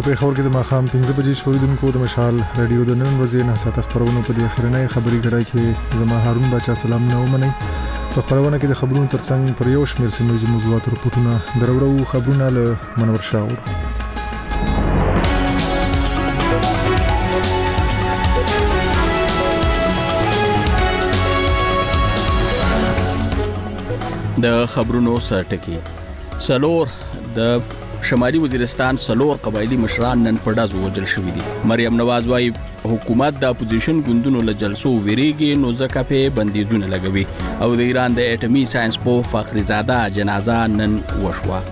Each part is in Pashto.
په پیښور کې د ماښام 15 بجې شوریدونکو د مشال رادیو د نن ورځې نه ساته خبرونه په دې اخرنۍ خبري غړای کې زما هارون بچا سلام نه ومني. په خبرونه کې د خبرونو ترڅنګ پر یو شمېر سیمه موضوعات رپورټونه درورو خبرونه له منور شاور. د خبرونو سرټکی سلور د شمالي وزیرستان سلور قبایلی مشران نن په ډزو وژل شوي دي. مریم نواز وايي حکومت د اپوزیشن ګوندونو له جلسو ویریږي نو ځکه په بندیزونه لګوي او د ایران د اټومي ساينس په فخرزاده جنازه نن وشوه.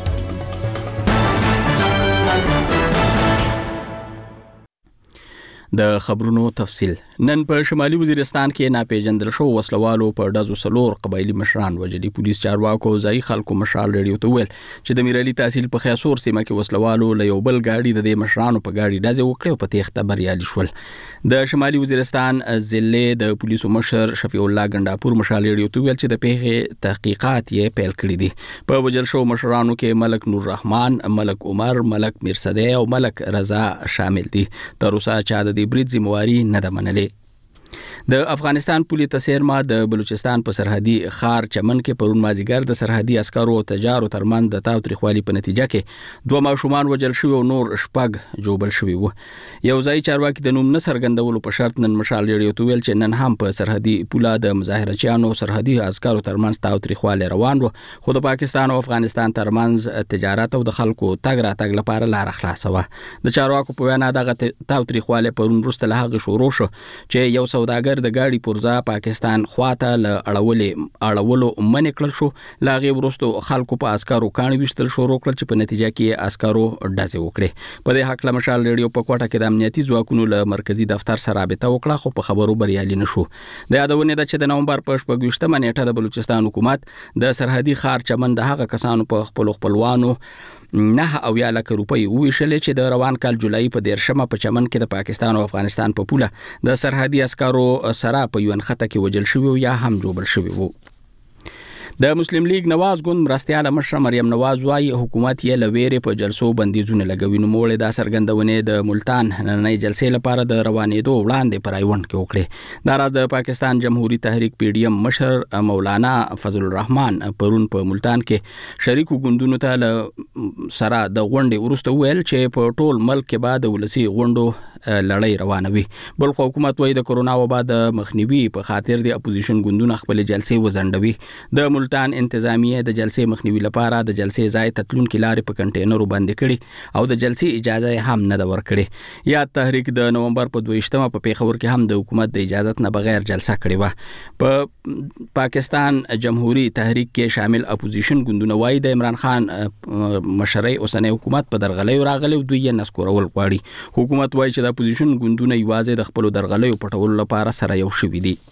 د خبرونو تفصیل. نن په شمالي وزیرستان کې ناپېژندل شو وسلوالو په ډزو سلور قبایلی مشران وژلي. پولیس چارواکو ځای خلکو مشال رادیو ته ویل چې د میرعلي تحصیل په خیاسور سیمه کې وسلوالو له یو بل گاډي د دې مشرانو په گاډي ډزې وکړې او په تېښته بریالي شول. د شمالي وزیرستان ضلع د پولیسو مشر شفیع الله ګنداپور مشال رادیو ته ویل چې د پیښې تحقیقات یې پیل کړي دي. په وژل شو مشرانو کې ملک نور رحمان، ملک عمر، ملک میرصدی او ملک رضا شامل دي. تر اوسه چا د دې برید ذمہواری نه ده منلې. د افغانستان پولیس تسیرما د بلوچستان په سرحدي خار چمن کې پرون مازیګر د سرحدي عسکرو او تجارو ترمن د تاوتریخوالي په نتیجه کې 2 ماشومان وژل شوي او نور شپږ جوبل شوي وو. یو ځای چارواکي د نوم نه څرګندولو په شرط نن مشال رادیو ته ویل چې نن هم په سرحدي پوله د مظاهرچیانو سرحدي عسکرو ترمنځ تاوتریخوالي روان وو، خو د پاکستان او افغانستان ترمنځ تجارت او د خلکو تګ راتګ لپاره لار خلاصه وه. د چارواکو په وینا دغه تاوتریخوالي پرون وروسته له هغې شروع شو چې یو سوداګر د گاډي پرزا پاکستان خواته له اړولو منې کړل شو. له هغې وروسته خلکو په عسکرو کاڼي ویشتل شروع کړل چې په نتیجه کې عسکرو ډزې وکړې. په دې هکله مشال رادیو په کوټه کې د امنیتي ځواکونو له مرکزي دفتر سره رابطه وکړه خو په خبرو بریالي نه شو. د یادونې ده چې د نومبر په 26مه نیټه د بلوچستان حکومت د سرحدي خار چمن د هغه کسانو په خپلوانو 9 لک روپۍ وویشلې چې د روان کال جولای په 13مه په چمن کې د پاکستان او افغانستان په پوله د سرحدي عسکرو سره په یو نښته کې وژل شوي یا هم جوبل شوي وو. د مسلم لیگ نواز ګوند مرستیاله مشره مریم نواز وايي حکومت یې له ویرې په جلسو بندیزونه لګوي. نوموړې دا څرګندونې د ملتان نننۍ جلسې لپاره د روانېدو وړاندې په رایوند کې وکړې. دا راز د پاکستان جمهوریت تحریک PDM مشر مولانا فضل الرحمن پرون په ملتان کې شریکو ګوندونو ته سره د غونډې وروسته ویل چې په ټول ملک کې به د ولسي غونډو لړۍ روانوي. بل خو حکومت وايي د کرونا وبا د مخنیوي په خاطر د اپوزیشن ګوندونو خپل جلسې وزندوي. د ملتان انتظامیه د جلسې مخنیوي لپاره د جلسې ځای تتلونکو لارې په کنټینرو باندې کړي او د جلسې اجازه هم نه ده ورکړې. یا تحریک د نومبر په 22مه په پیښور کې هم د حکومت د اجازه نه بغیر جلسه کړې و. په پاکستان جمهوریت تحریک کې شامل اپوزیشن ګوندونه وايي د عمران خان مشرۍ اوسنۍ حکومت په درغلۍ راغلی او دوی یې نسکورول غواړي. حکومت وايي چې د اپوزیشن ګوندونه یوازې د خپل درغلیو پټولو لپاره سره یو شوي دي.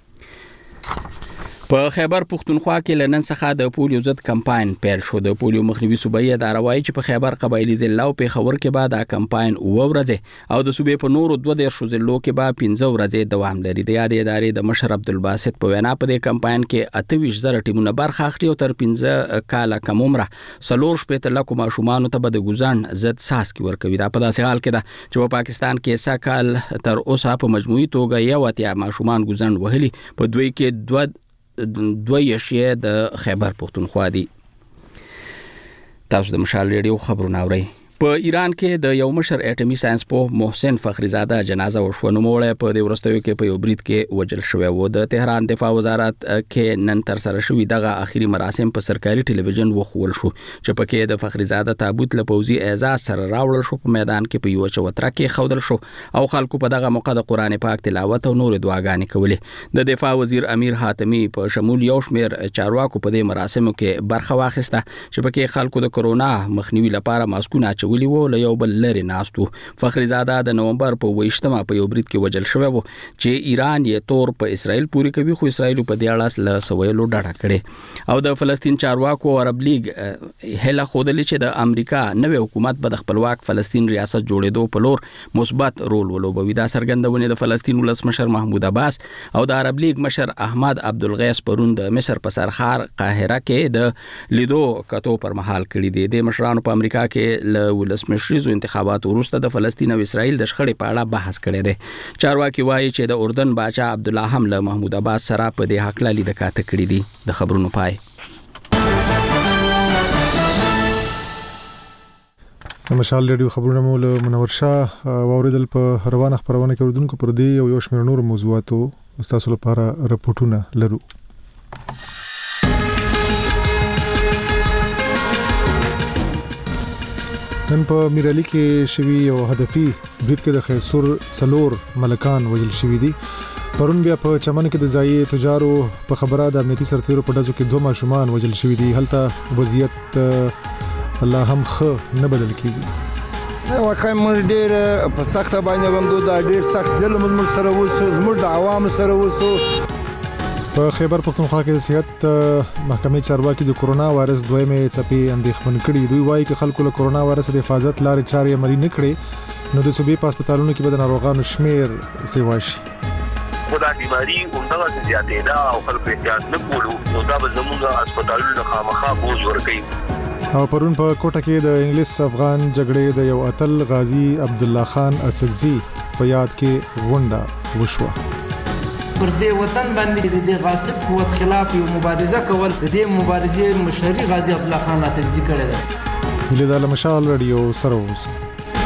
په خیبر پختونخوا کې لنن څخه د پولیو ضد کمپاین پیل شو. د پولیو مخنیوي صوبایي اداره وايي چې په خیبر قبایلی ضلع او پیښور کې به دا کمپاین 9 ورځې او د صوبې په نورو 12 ضلعو کې به 15 ورځې دوام لري. د یادې ادارې د مشر عبدالباسط په وینا په دې کمپاین کې 28,000 ټیمونه برخه اخلي او تر 15 کاله کم عمره 4 لکو ماشومانو ته به د ګوزن ضد څاڅکي ورکوي. دا په داسې حال کې ده چې په پاکستان کې سکهال تر اوسه په مجموعي توګه 80 ماشومان ګوزن وهلي، په دوی کې 2 د خیبر پختونخوا دي. تاسو د مشال رادیو خبرونه اورئ. په ایران کې د یو مشر اټومي ساينس په محسن فخرزاده جنازه وشوه. نوموړی په دې وروستیو کې په یو برید کې وژل شوی و. د تهران دفاع وزارت کې نن تر سره شوي دغه اخري مراسم په سرکاري ټلویزیون وښول شو چې پکې د فخرزاده تابوت له پوځي اعزاز سره راوړل شو. په میدان کې په یو چوتره کې ښودل شو او خلکو په دغه موقع د قرآن پاک تلاوت او نور دعاګانې کولې. د دفاع وزیر امیر حاتمی په شمول یو شمېر چارواکو په دې مراسمو کې برخه واخیسته چې پکې خلکو د کرونا مخنیوي لپاره ماسکونه اچولي وو له یو بل لرې ناست وو. فخرزاده د نومبر په 28مه په یو برید کې وژل شوی وو چې ایران یې تور په اسرائیل پورې کوي، خو اسرائیل په دې اړه له سویلو ډډه کړې. او د فلسطین چارواکو عرب لیگ هله ښودلې چې د امریکا نوې حکومت به د خپلواک فلسطین ریاست جوړېدو په لور مثبت رول ولوبوي. دا څرګندونې د فلسطین ولسمشر محمود عباس او د عرب لیگ مشر احمد عبدالغیث پرون د مصر په سرخار قاهره کې د لیدو کتو پر مهال کړي دي. د مشرانو په امریکا کې له د ولسمشریزو انتخاباتو وروسته د فلسطین او اسرائیل د شخړې په اړه بحث کړی دی. چارواکي وایي چې د اردن باچا عبدالله هم له محمود عباس سره په دې حق لالي د کاته کړی دي. د خبرونو پای. مشال ریډیو خبرونه مو له منور شاه واوریدل. په روانه خبرونه کې اردوونکو پر دې او یو شمېر نور موضوعاتو تاسو لپاره راپورټونه لرو. نن په میرالي کې شوی یو هدفي برید کې د خیسور څلور ملکان وژل شوي دي. پرون بیا په چمن کې د ځایي تجارو په خبره د امنیتي سرتیرو په ډزو کې 2 ماشومان وژل شوي دي. هلته وضعیت الله هم خ نه بدل کیږي. واقعا موږ ډېر په سخته باندې غندو، دا ډېر سخت ظلم موږ سره وسو، زموږ د عوامو سره وسو. په خیبر پختونخوا کې د صحت محکمې چارواکي د کرونا وایرس دویمه څپې اندېښمن کړي. دوی وایي چې خلکو له کرونا وایرس د حفاظت لارې چارې عملي نه کړي نو د صوبې په هسپتالونو کې به د ناروغانو شمیر سیوا شي. خدا بیماری همدغه زیاتې ده او خلک احتیاط نه کولو نو دا به زموږ هسپتالونو خامخا بوج ورکوي. او پرون په کوټه کې د انګلیس افغان جګړې د یو اتل غازی عبدالله خان اڅکزي په یاد کې غونډه وشوه. پر دې وطن باندې د غاصب قوت خلاف یو مبارزه کول د دې مبارزې مشري غازی عبدالله خان اڅکزي کړی دی. هله د مشال رادیو سره اوسه.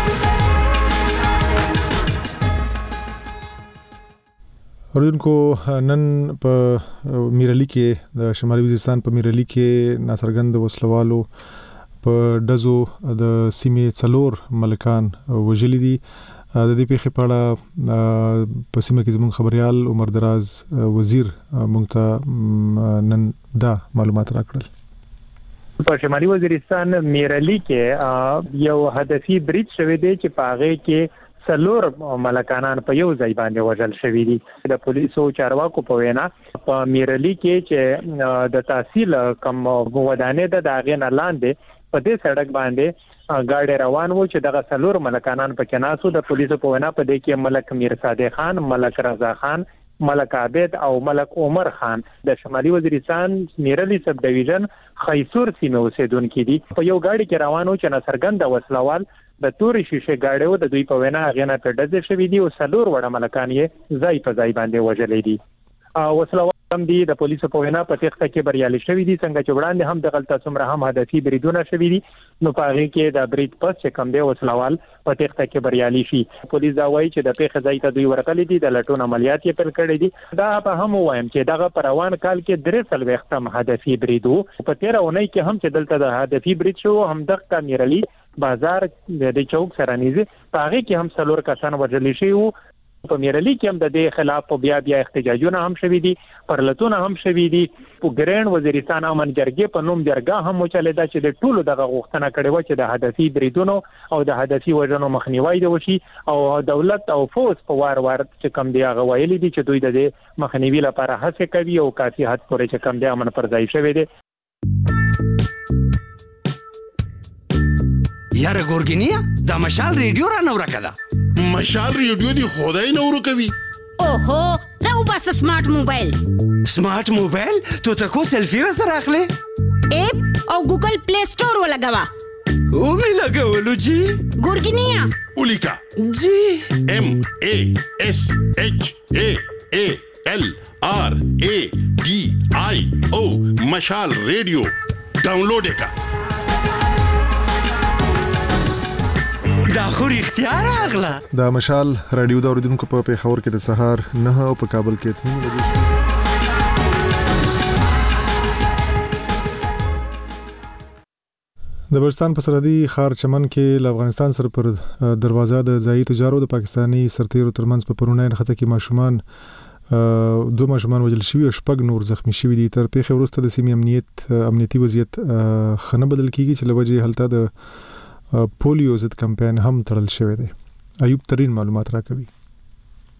اردوونکو نن په میرالي کې د شمالي وزیرستان په میرالي کې ناڅرګند وسلوالو په ډزو د سیمې څلور ملکان وژلي دي. د دې پیښې په اړه په سیمه کې زموږ خبريال عمر دراز وزیر موږ ته نن دا معلومات راکړل. په شمالي وزیرستان میرالي کې یو هدفي برید شوی دی چې په هغه کې څلور ملکانان په یو ځای باندې وژل شوي دي. د پولیسو چارواکو په وینا په میرالي کې چې د تحصیل کم ودانې د هغې نه لاندې په دې سړک باندې ګاډي روان وو چې دغه څلور ملکانان پکې ناسو. د پولیسو په وینا په دې کې ملک میر صادق خان، ملک رضا خان، ملک عابد او ملک عمر خان د شمالي وزیرستان میرالي سب ډیویژن خیسور سیمه اوسیدونکي دي. په یو ګاډي کې روان وو چې ناڅرګنده وسلوال د تورې شیشه غاډیو د دوی په وینا هغه نه په ډزې شوې دي او څلور وړه ملکان یې ځای په ځای باندې وژلې دي. وسلوال هم دي د پولیسو په وینا په تخته کې بریالي شوې دي. څنګه چې وړاندې هم د غلطه څومره هم هدفي بریدونه شوې دي نو په هغه کې د برید پس چې کم دی وسلوال په تخته کې بریالي شي. پولیس دا وایي چې د پیښې ځای ته دوی ورغلي دي، د لټون عملیات یې پیل کړي دي. دا په هم وایم چې دغه پر روان کال کې 43 هدفي برید وو. په 13 اونۍ کې هم چې دلته د هدفي برید شو هم دغه میرالي بازار د چوک سره نږدې په هغه کې هم څلور کسان وژل شوي وو. په میرالي کې هم د دې خلاف بیا احتجاجونه هم شوي دي، پرلتونه هم شوي دي. په ګرین وزیرستان امن جرګې په نوم جرګه هم وچلېده چې د ټولو دغه غوښتنه کړې و چې د هدفي بریدونو او د هدفي وژنو مخنیوي وشي او دولت او فوج په وار چې کم دی هغه ویلي دي چې دوی د دې مخنیوي لپاره هڅه کوي او کافي حد پورې چې کم دی امن پر ځای شوی دی. یاره ګورګینیا دا مشال ریډیو را نو راکدا. مشال ریډیو دی خدای نو ورکوي. اوهو راو بس سمارټ موبایل. سمارټ موبایل ته تاسو سلفي را سره اخلي؟ اپ او ګوګل پلی سٹور ولګوا. او می لګولو جی. ګورګینیا اولیکا جی MASHALRADIO مشال ریډیو ډاونلوډ کا. دا خو اختیار اغلا. دا مشال رادیو د اوریدونکو په پیښور کې د سهار 9 او په کابل کې 3 بجې شوه. د بلوچستان په سرحدي ښار چمن کې له افغانستان سره پر دروازه د ځایي تجارو د پاکستاني سرتیرو ترمنځ په پرونای نښته کې ماشومان 2 ماشومان وژل شوي او 6 نور زخمی شوي دي. تر پیښې وروسته د سیمې امنیتي وضعیت خنه بدل کیږي چې لوجه هلته د پولیو ضد کمپاین هم تړل شوی دی. ایوب ترين معلومات راکوي.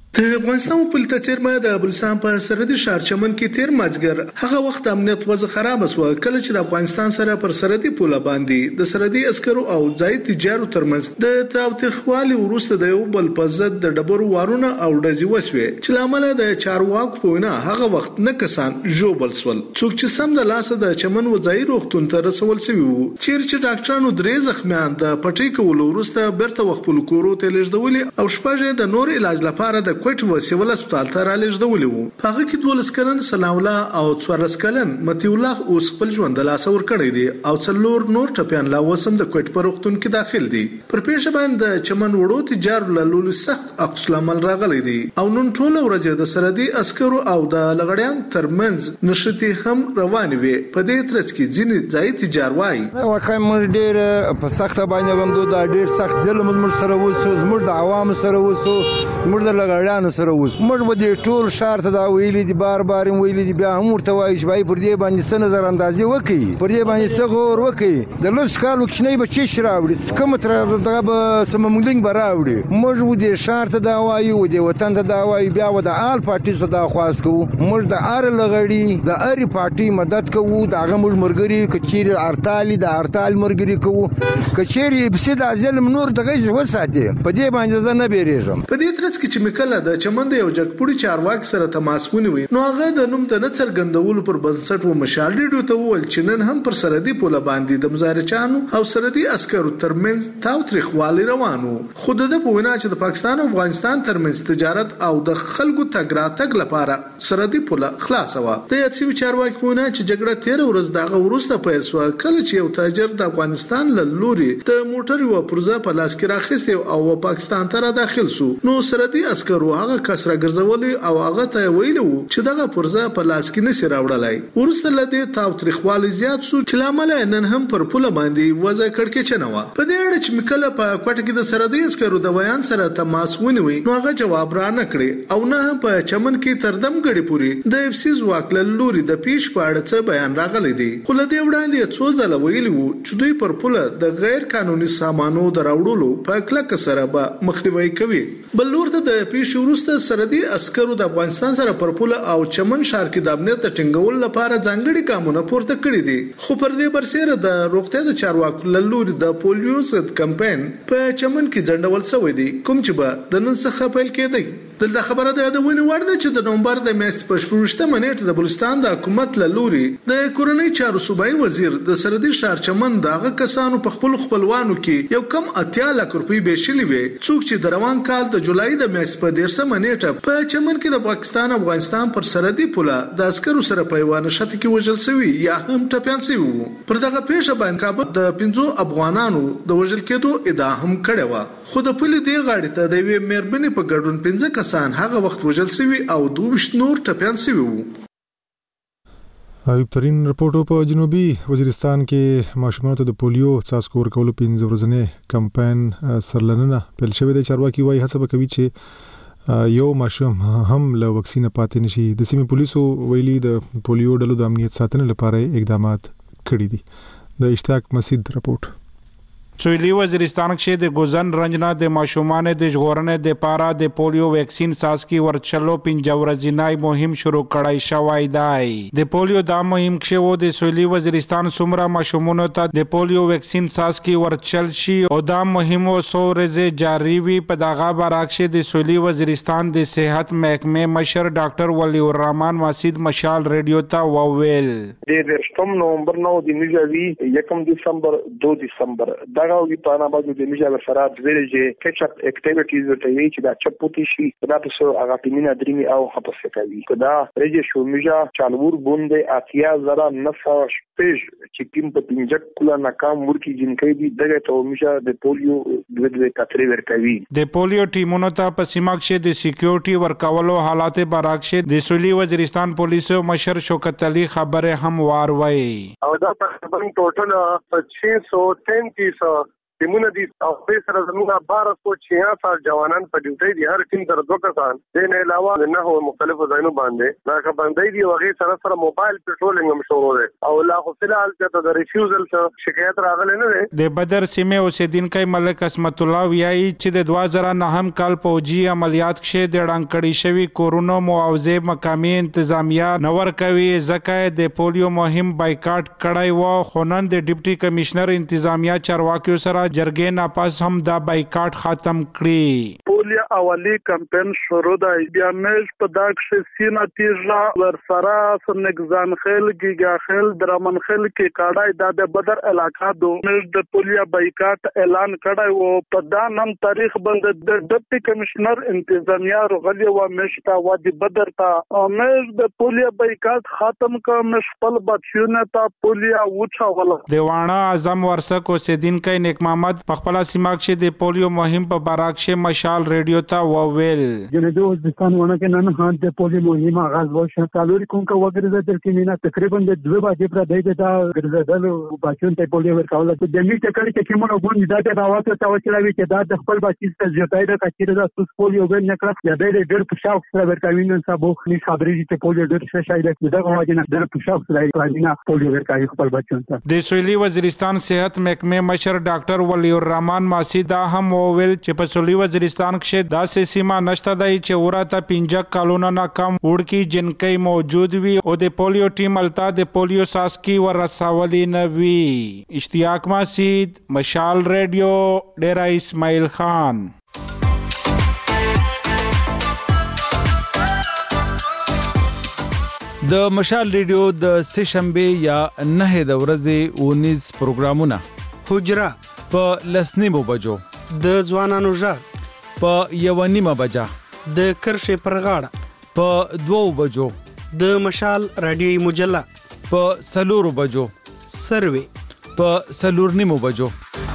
د افغانستان په تڅرمه د بلوچستان په سرحدي ښار چمن کې تیر مازګر هغه وخت امنیت وضع خراب شو کله چې د افغانستان سره پر سرحدي پوله باندې د سرحدي عسکرو او ځای تجارو ترمنځ د تاوتریخوالي وروسته د یو بل په ضد د ډبرو وارونه او ډزې وسوي چې لامل د چارواکو په وینا هغه وخت نه کسان جوړ سول څوک چې سم د لاسه د چمن وځای روغتون ته رسول شوی وو چې ډاکټرانو درې زخمیان د پټۍ کولو وروسته برته خپل کورو ته لېږدولي او شپږ د نور علاج لپاره د کوټ و سیول هسپتال ته را لېږدولي وو په هغه کې 12 کلن سلام الله او 14 کلن متی الله اوس خپل ژوند د لاسه ور کړی دی او څلور نور ټپيان لا وسم د کوټ په روغتون کې داخل دي پر پیښه باندې چمن وړو تجار له سخت عکس العمل راغلی دی او نن ټول ورځ د سرحدي عسکرو او د لغړیان ترمنځ نشتی هم روان وي په دې ترڅ کې ځینې ځای تجار وایي واقعا موږ ډېر په سخت باندې غندو دا ډېر سخت ظلم موږ سره وسو موږ د عوام سره وسو موږ د لغړیانو سره وسو موږ به دې ټول شهر ته دا ویلي دي بار ویلي دي بیا هم ورته وایي چې بای پر دې باندې څه نظر اندازي وکړي پر دې باندې څه غور وکړي د لږ کالو کوچنی بچی راوړي کوم تر دغه به سممنګلینګ به راوړي موږ و دې شهر ته دا وایو و دې وطن ته دا وایو بیا و د آل پارټي څخه دا خواست کوو موږ د ار لغړی د اری پارټي مدد کوو دا هغه موږ مرګري کچیر ارتالي د ارتال مرګري کوو کچيري بسید ازل نور دغه وساتي په دې باندې زه نه بیریږم په دې ترڅ کې چې مکله د چمن د یو جګپوړي چارواک سره تماس ونیوي نو هغه د نوم د نڅرګندولو پر بنسټ و مشال ډیډو ته وویل چې نن هم پر سرحدي پوله باندې د مزارچانو او سرحدي عسکرو ترمنځ تاوتریخوالي روانو خو د په وینا چې د پاکستان او افغانستان ترمنځ تجارت او د خلکو تګ راتګ لپاره سرحدي پوله خلاصه و د یاتسي چارواک په وینا چې جګړه 13 ورځ دغه وروسته پیل شو کله چې یو تاجر د افغانستان له لوري د موټر یو پرزه په لاس کې راخسته او پاکستان ته را داخل شو نو سرحدي عسکرو هغه کسره ګرځولي او هغه ته ویلو چې دغه پرزه په لاس کې نسی راوړلای ورسته لدی تاوتریخوالي زیات شو چې لامل نن هم پر پوله باندې وځه کړکې چنه و په دې اړه چې مکله په کوټه کې د سرحدي عسکرو د بیان سره تماس ونیوي نو هغه جواب را نه کړی او نه په چمن کې تردم غړي پوری د اف سی ځواک له لوري د پیش پاړه څه بیان راغلی دی خو له دې وړاندې څو ځله ویلي وو چې دوی پر پوله د غیر قانوني سامانو دراوړلو په کلک سره به مخنیوي کوي بل ورته د پیش ورسته سرحدي عسکرو د افغانستان سره پر پوله او چمن ښار کې د امنیت د ټینګولو لپاره ځانګړي ګامونه پورته کړي دي خو پر دې برسره د روغتیا د چارواکو له لوري د پولیو ضد کمپاین په چمن کې ځنډول شوی دی کوم چې به د نن څخه پیل کېدی دلته خبره ده د ونی ورده چې د نومبر د میاشتې په 14مه نیټه د بلوچستان د حکومت له لوري د کورنۍ چارو صوبایي وزیر د سرحدي ښار چمن دغه کسانو په خپلوانو کې یو کم 80 لک روپۍ بشلي وي څوک چې د روان کال د جولای د میاشتې په 13مه نیټه په چمن کې د پاکستان افغانستان پر سرحدي پوله د عسکرو سره پیوانه شت کې وژل شوی یا هم ټپيان شوی پر دغه پیښه باندې کابل د 15 افغانانو د وژل کېدو ادعا هم کړې و خو د پولیس دی غاړې ته د وی مېربنې په ګډون 15 کسان هغه وخت وژل شوی او 22 نور ټپيان شوی وو ایوب ترين رپورټ په جنوبي وزیرستان کې ماشومانو ته د پولیو څاڅکو ورکولو 15 ورځې کمپاین سرلننه پیل شوی دی چارواکي وايي هڅه کوي چې یو ماشوم هم له واکسین پاتې نشي د سیمې پولیسو ویلي د پولیو ډلو د امنیت ساتنې لپاره اقدامات کړي دي د اشتیاق مسعود رپورټ سویلی وزیرستان کې د ګوزن رنجنا د ماشومان د ژغورنې د پاره د پولیو ویکسین ساسکی ورچلو 15 ورځې مهم شروع کړای شوی دی د پولیو د مهم کې وو د سویلی وزیرستان سمرا ماشومانو ته د پولیو ویکسین ساسکی ورچل شي او دا مهم سورزه جاری وي په دغه برعکس د سویلی وزیرستان د صحت محکمه مشر ډاکټر ولی الرحمن مسعود مشال ریډیو ته وویل د 8 نومبر نو د میجاوی 1 دسمبر 2 دسمبر راوي په انا باندې د میجا فرات ویلې کیچ اپ اکټیویټیز ته وی چې دا چپوتی شي دا تاسو هغه پینه درمي او خپل کوي کدا رجه شو میجا چالور بوندې اتیا زرا نفع شپږ چې کیم په پنځک کله ناکام ورکی جنکې دي دغه ته میجا د پولیو د کتري ورکوي د پولیو ټیمونو ته په سیمه کې د سکیورټي ورکولو حالات برعکس د سویلی وزیرستان پولیسو مشر شوکت علي خبره هم واروي او دا تقریبا ټوټل 633 ټیمونه دي او په سره زموږه 1246 جوانان په ډیوټي دي هر ټیم تر 2 کسان د نه علاوه نه مختلفو ځایونو باندې دا خبرداري دي او هغه سره موبایل پټرولینګ هم شروع دی او لا خو فلحال ته د ریفیوزل شکایت راغلی نه دی. د بدر سیمه اوسیدونکو ملک اسمت الله ویایي چې د 2009 کال فوجي عملیات کې د ډانکړی شوی کورونو معاوضه مقامی انتظامیه نور کوي ځکه د پولیو مهم بایکاټ کړای و خو نن د ډیپټي کمشنر انتظامیه چارواکیو سره جرګې ناپاس هم دا بایکاټ ختم کړی. پولیو اولی کمپاین شروع دی بیا مېش په داخل سینا تیزا ورسره سنګزان خل گیگا خل درمن خل کې کاډای د بدر علاقہ دو مېش د پولیو بایکاټ اعلان کړای و په دا نن تاریخ باندې د ډیپټي کمشنر انتظامیه رغلی و مېش تا وادي بدر تا مېش د پولیو بایکاټ ختم ک مېش خپل بچیونه تا پولیو وچا ولا دیوانه اعظم ورسک اوسیدونکو نیک محمد په خپل سیمه کې د پولیو مهم په باراکشه مشال ریډیو تا وویل جنوبي وزیرستان ونه کې نن هان د پولیو مهم آغاز وشو تعلق کوم کا وګرځه د کیمینا تقریبا د 2 بجې پر دای دا ګرځدل بچون ته پولیو ورکول د دې ټکر کې کومه غونډه دا د راوته توچلوي چې دا د خپل بچی ته ځټای د کچیر د سوس پولیو ور نه کړ یا د ډېر پښاو سره ورکوي نن سبا نه خبرې چې پولیو ډېر څه شای د دغه واجنه ډېر پښاو سره ورکوي پولیو ورکوي خپل بچون ته. د سویلي وزیرستان صحت محکمه مشر ډاکټر ولی الرحمن ماسی دا هم وویل چې په سویلي وزیرستان کې داسې سیمه نشته دی چې ورته 15 کالونه نه کم وړکی جنکۍ موجود وي او د پولیو ټیم التا د پولیو ساسکی ورساولي نه وي. اشتیاق ماسید مشال ریډیو ډیرا اسماعیل خان. د مشال ریډیو د سشنبه یا 9 د ورځې 19 پروګرامونه حجره په لسنیمو بجو د ځوانانو ژغ په 1:30 بجا د کرښې پر غاړه په 2 بجو د مشال رادیوي مجله په 4 بجو سروي په 4:30 بجو.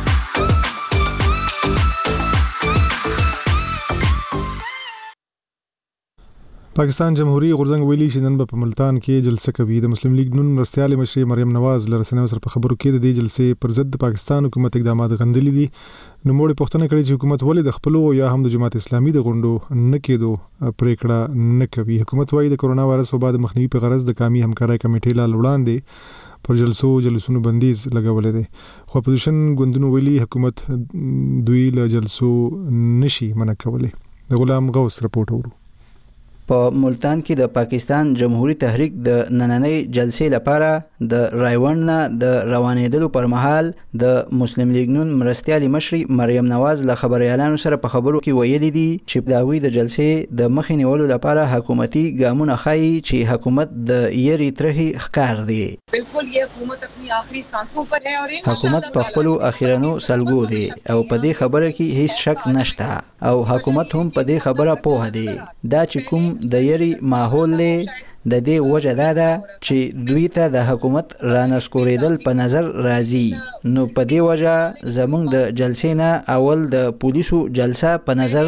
پاکستان جمهوریت غورځنګ ویلي چې نن په ملتان کې جلسه کوي. د مسلم لیگ نون مرستيال مشر مریم نواز لرسنیو سره په خبرو کې د دې جلسې پر ضد پاکستان حکومت اقدامات غندلي دي. نو موږ پوښتنه کړې چې حکومت ولې د خپل یا هم د جماعت اسلامي د غونډو نه کېدو پریکړه نه کوي. حکومت وايي د کرونا وایرس وبا د مخنیوي په غرض د قومي همکارۍ کمیټې لا وړاندې پر جلسونو بندیز لګولې دي. خو اپوزیشن ګوندونو ویلي حکومت دوی له جلسو نشي منع کولای. د غلام غوث رپورټ ورو. په ملتان کې د پاکستان جمهوریت تحریک د نننۍ جلسې لپاره د رایوند نه د روانېدلو پر مهال د مسلم لیگ نون مرستيال مشر مریم نواز له خبريالانو سره په خبرو کې ویلي دي چې داوی د جلسې د مخې نیولو لپاره حکومتي ګامونه ښایي چې حکومت د یری ترهي ښکار دی. بالکل یہ حکومت اپنی آخری سانسوں پر ہے اور حکومت په خپل اخیرانو سلګو دی او په دې خبره کې هیڅ شک نشته او حکومت هم په دې خبره پوه دی. دا چې کوم د یری ماحول له د دې وجه دا ده چې دوی ته د حکومت رانسکوریدل په نظر راځي. نو په دې وجه زمونږ د جلسې نه اول د پولیسو جلسه په نظر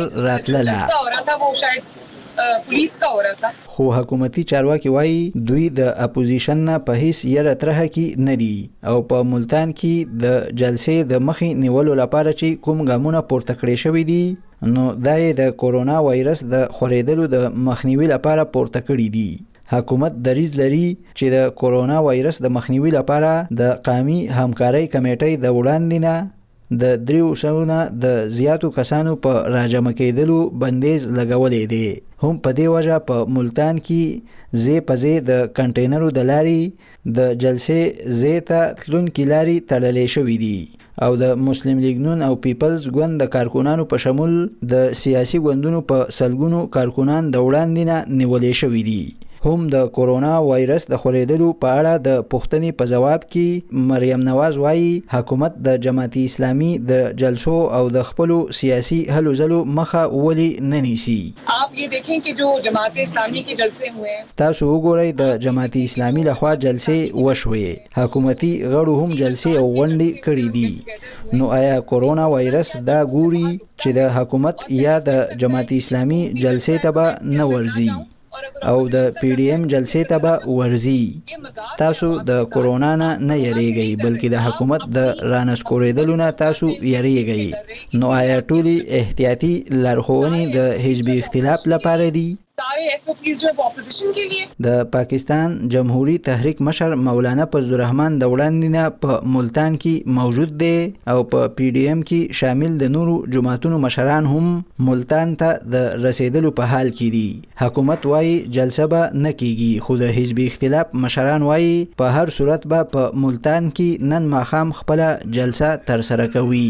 راتلله. پولیس کا اورا تھا خو حکومتي چارواکي وایي دوی د اپوزیشن نه په هیڅ یره ترهه کې نه دي او په ملتان کې د جلسې د مخې نیولو لپاره چې کوم ګامونه پورته کړی شوی دي نو دا د کورونا وایرس د خورېدلو د مخنیوي لپاره پورته کړی دي. حکومت دریځ لري چې د کورونا وایرس د مخنیوي لپاره د قومي همکارۍ کمیټې د وړاندې نه د 300 د زیاتو کسانو په راجمع کېدلو بندیز لګولې دي. هم په دې وجه په ملتان کې زی په زی د کنټینرو د لاري د جلسې زیته تلونکي لاري تړلې شوې دي او د مسلم لیگ نون او پیپلز ګوند د کارکونانو په شمول د سیاسي ګوندونو په سلګونو کارکونان د وړاندې نه نیولې شوې دي. هم د کورونا وایرس د خورېدلو په اړه د پوښتنې په جواب کې مریم نواز وایي حکومت د جماعت اسلامي د جلسو او د خپلو سیاسي هلو ځلو مخه ولې نه نیسي. آپ یہ دیکھیں کہ جو جماعت اسلامی کے جلسے ہوئے تاسو وګورئ د جماعت اسلامي لخوا جلسې وشوي حکومتي غړو هم جلسې او غونډې کړې دي. نو آیا کورونا وایرس دا ګوري چې د حکومت یا د جماعت اسلامي جلسې ته به نه ورځي او د پی ډی ایم جلسې ته به ورځي. تاسو د کورونا نه یریږئ بلکې د حکومت د رانسکورېدلو نه تاسو یریږئ. نو آیا ټولې احتیاطي لارښوونې د حزبي اختلاف لپاره دي؟ सारे SOPs जो है वो ऑपोजिशन के लिए. د پاکستان جمهوری تحریک مشر مولانا فضل الرحمن د وړاندې نه په ملتان کې موجود دی او په پی ډی ایم کې شامل د نورو جماعتونو مشران هم ملتان ته د رسیدلو په حال کې دي. حکومت وايي جلسه به نه کیږي خو د حزبي اختلاف مشران وايي په هر صورت به په ملتان کې نن ماښام خپل جلسه ترسره کوي.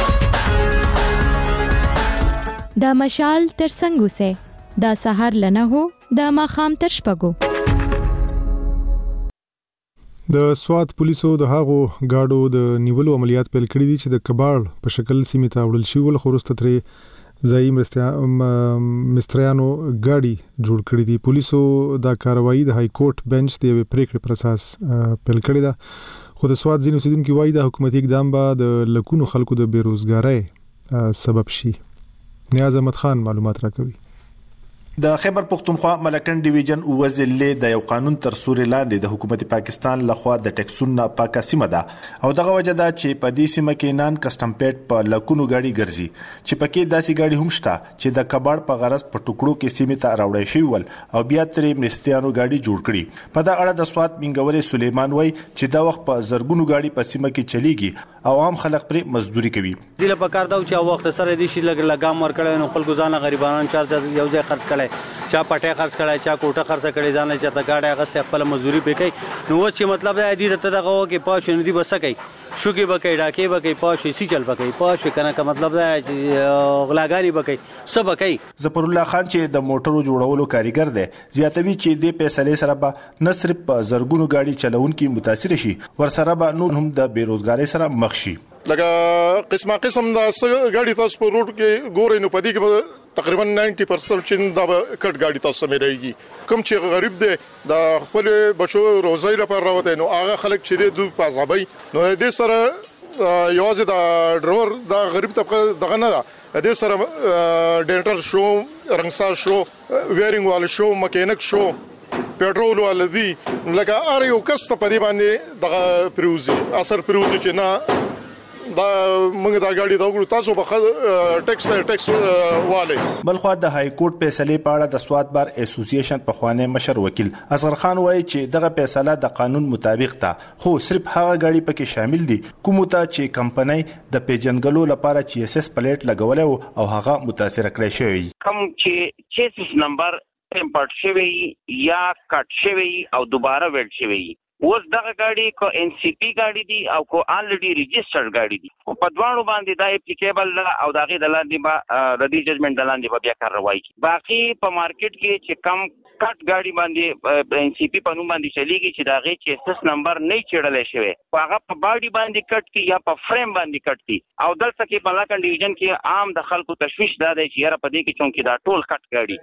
د مشال ترڅنګ اوسه دا سحر لنه هو د ماخام تر شپګو. د سوات پولیسو د هاغو گاډو د نیولو عملیات پیل کړي دي چې د کباړ په شکل سیمه ته وړل شي ول خورسته ترې ځای مستریانو گاډي جوړ کړي دي. پولیسو دا کاروایی د های کورټ بنچ د پریکړې پر اساس پیل کړي ده. خو د سوات ځینې اوسیدونکو وایي د حکومتي اقدام به د لکونو خلکو د بیروزګارۍ سبب شي. نیاز احمد خان معلومات راکوي. د خیبر پختونخوا ملکن ډیویژن وزلې د یو قانون تر سوري لاندې د حکومت پاکستان لخوا د ټیکسونو پاکه سیمه ده او دغه وجه ده چې په دې سیمه کې نان کسټم پیټ په لکونو غاډي ګرځي چې پکې داسې غاډي هم شته چې د کباړ په غرض په ټوکړو کې سیمه ته راوړی شي ول او بیا ترې مرستيانو غاډي جوړ کړي. په دا اړه د سوات منګوري سليمان وای چې دا وخت په زرګونو غاډي په سیمه کې چلیږي او عام خلک پر مزدوري کوي. د لپاره کار دا چې وخت سره دي شي لګام ورکړي نو خلکو ځان غریبانو چارج یو ځای خرڅ کړي چا پټه خرڅ کړای چا کوټه خرڅ کړی ځان چې تا گاډي اغسته خپل مزدوري پکې نو اوس چې مطلب دی ته دغه کې پاش ندی بسکې شوګي بکې ډاکې بکې پاش سی چل بکې پاش کنه کا مطلب دی چې غلاګاری بکې سب بکې. ظفر الله خان چې د موټرو جوړولو کاریګر دی زیاتوي چې د پیسې سره به نه صرف زرګونو گاډي چلونکو متاثر شي ور سره به نور هم د بیروزګاری سره مخ شي. لکه قسم د گاډي تاسو په روډ کې ګورئ نو پدې کې تقریبا 90% چې دا کټ گاډي تاسو مېږي کوم چې غریب دی د خپل بچو روزي لپاره راوته نو هغه خلک چې دوی په ځابي نو دې سره یوازې د ډرایور د غریب طبقه دغه نه ده دې سره ډینټر شو رنګساز شو ویرینګ وال شو مکینک شو پېټرول ولدي لکه ار یو کس په دې باندې دغه پروزي اثر پروزي چې نه دا موږ دا غاډي دا ګورو تاسو په ټیکس والے. بلخو د های کورټ فیصله په اړه د سوات بار اسوسییشن په خوانه مشر وکیل اصغر خان وایي چې دغه فیصله د قانون مطابق ده خو صرف هغه غاډي پکې شامل دي کوم ته چې کمپنۍ د پیجنګلو لپاره چې اس اس پلیټ لګولې او هغه متاثر کړی شوی کوم چې چیسس نمبر امپورټ شوی یا کټ شوی او دوباره ویل شوی اوس دغه گاډي کو ان سی پی گاډي دي او کو الریډي ريجسترډ گاډي دي او په دوانو باندې دا اپلیکیبل او دغه د لاندې با ردی ججمنټ د لاندې بیا کاروایی کی باقي په مارکیټ کې چې کم کټ گاډي باندې ان سی پی په نوم باندې چلیږي چې دغه چیسس نمبر نه چړلې شوی هغه په باډي باندې کټ کی یا په فریم باندې کټ کی او دلته کې په لاکن ډیویژن کې عام د خلکو تشویش دا دی چې یاره په دې کې چونکی دا ټول کټ گاډي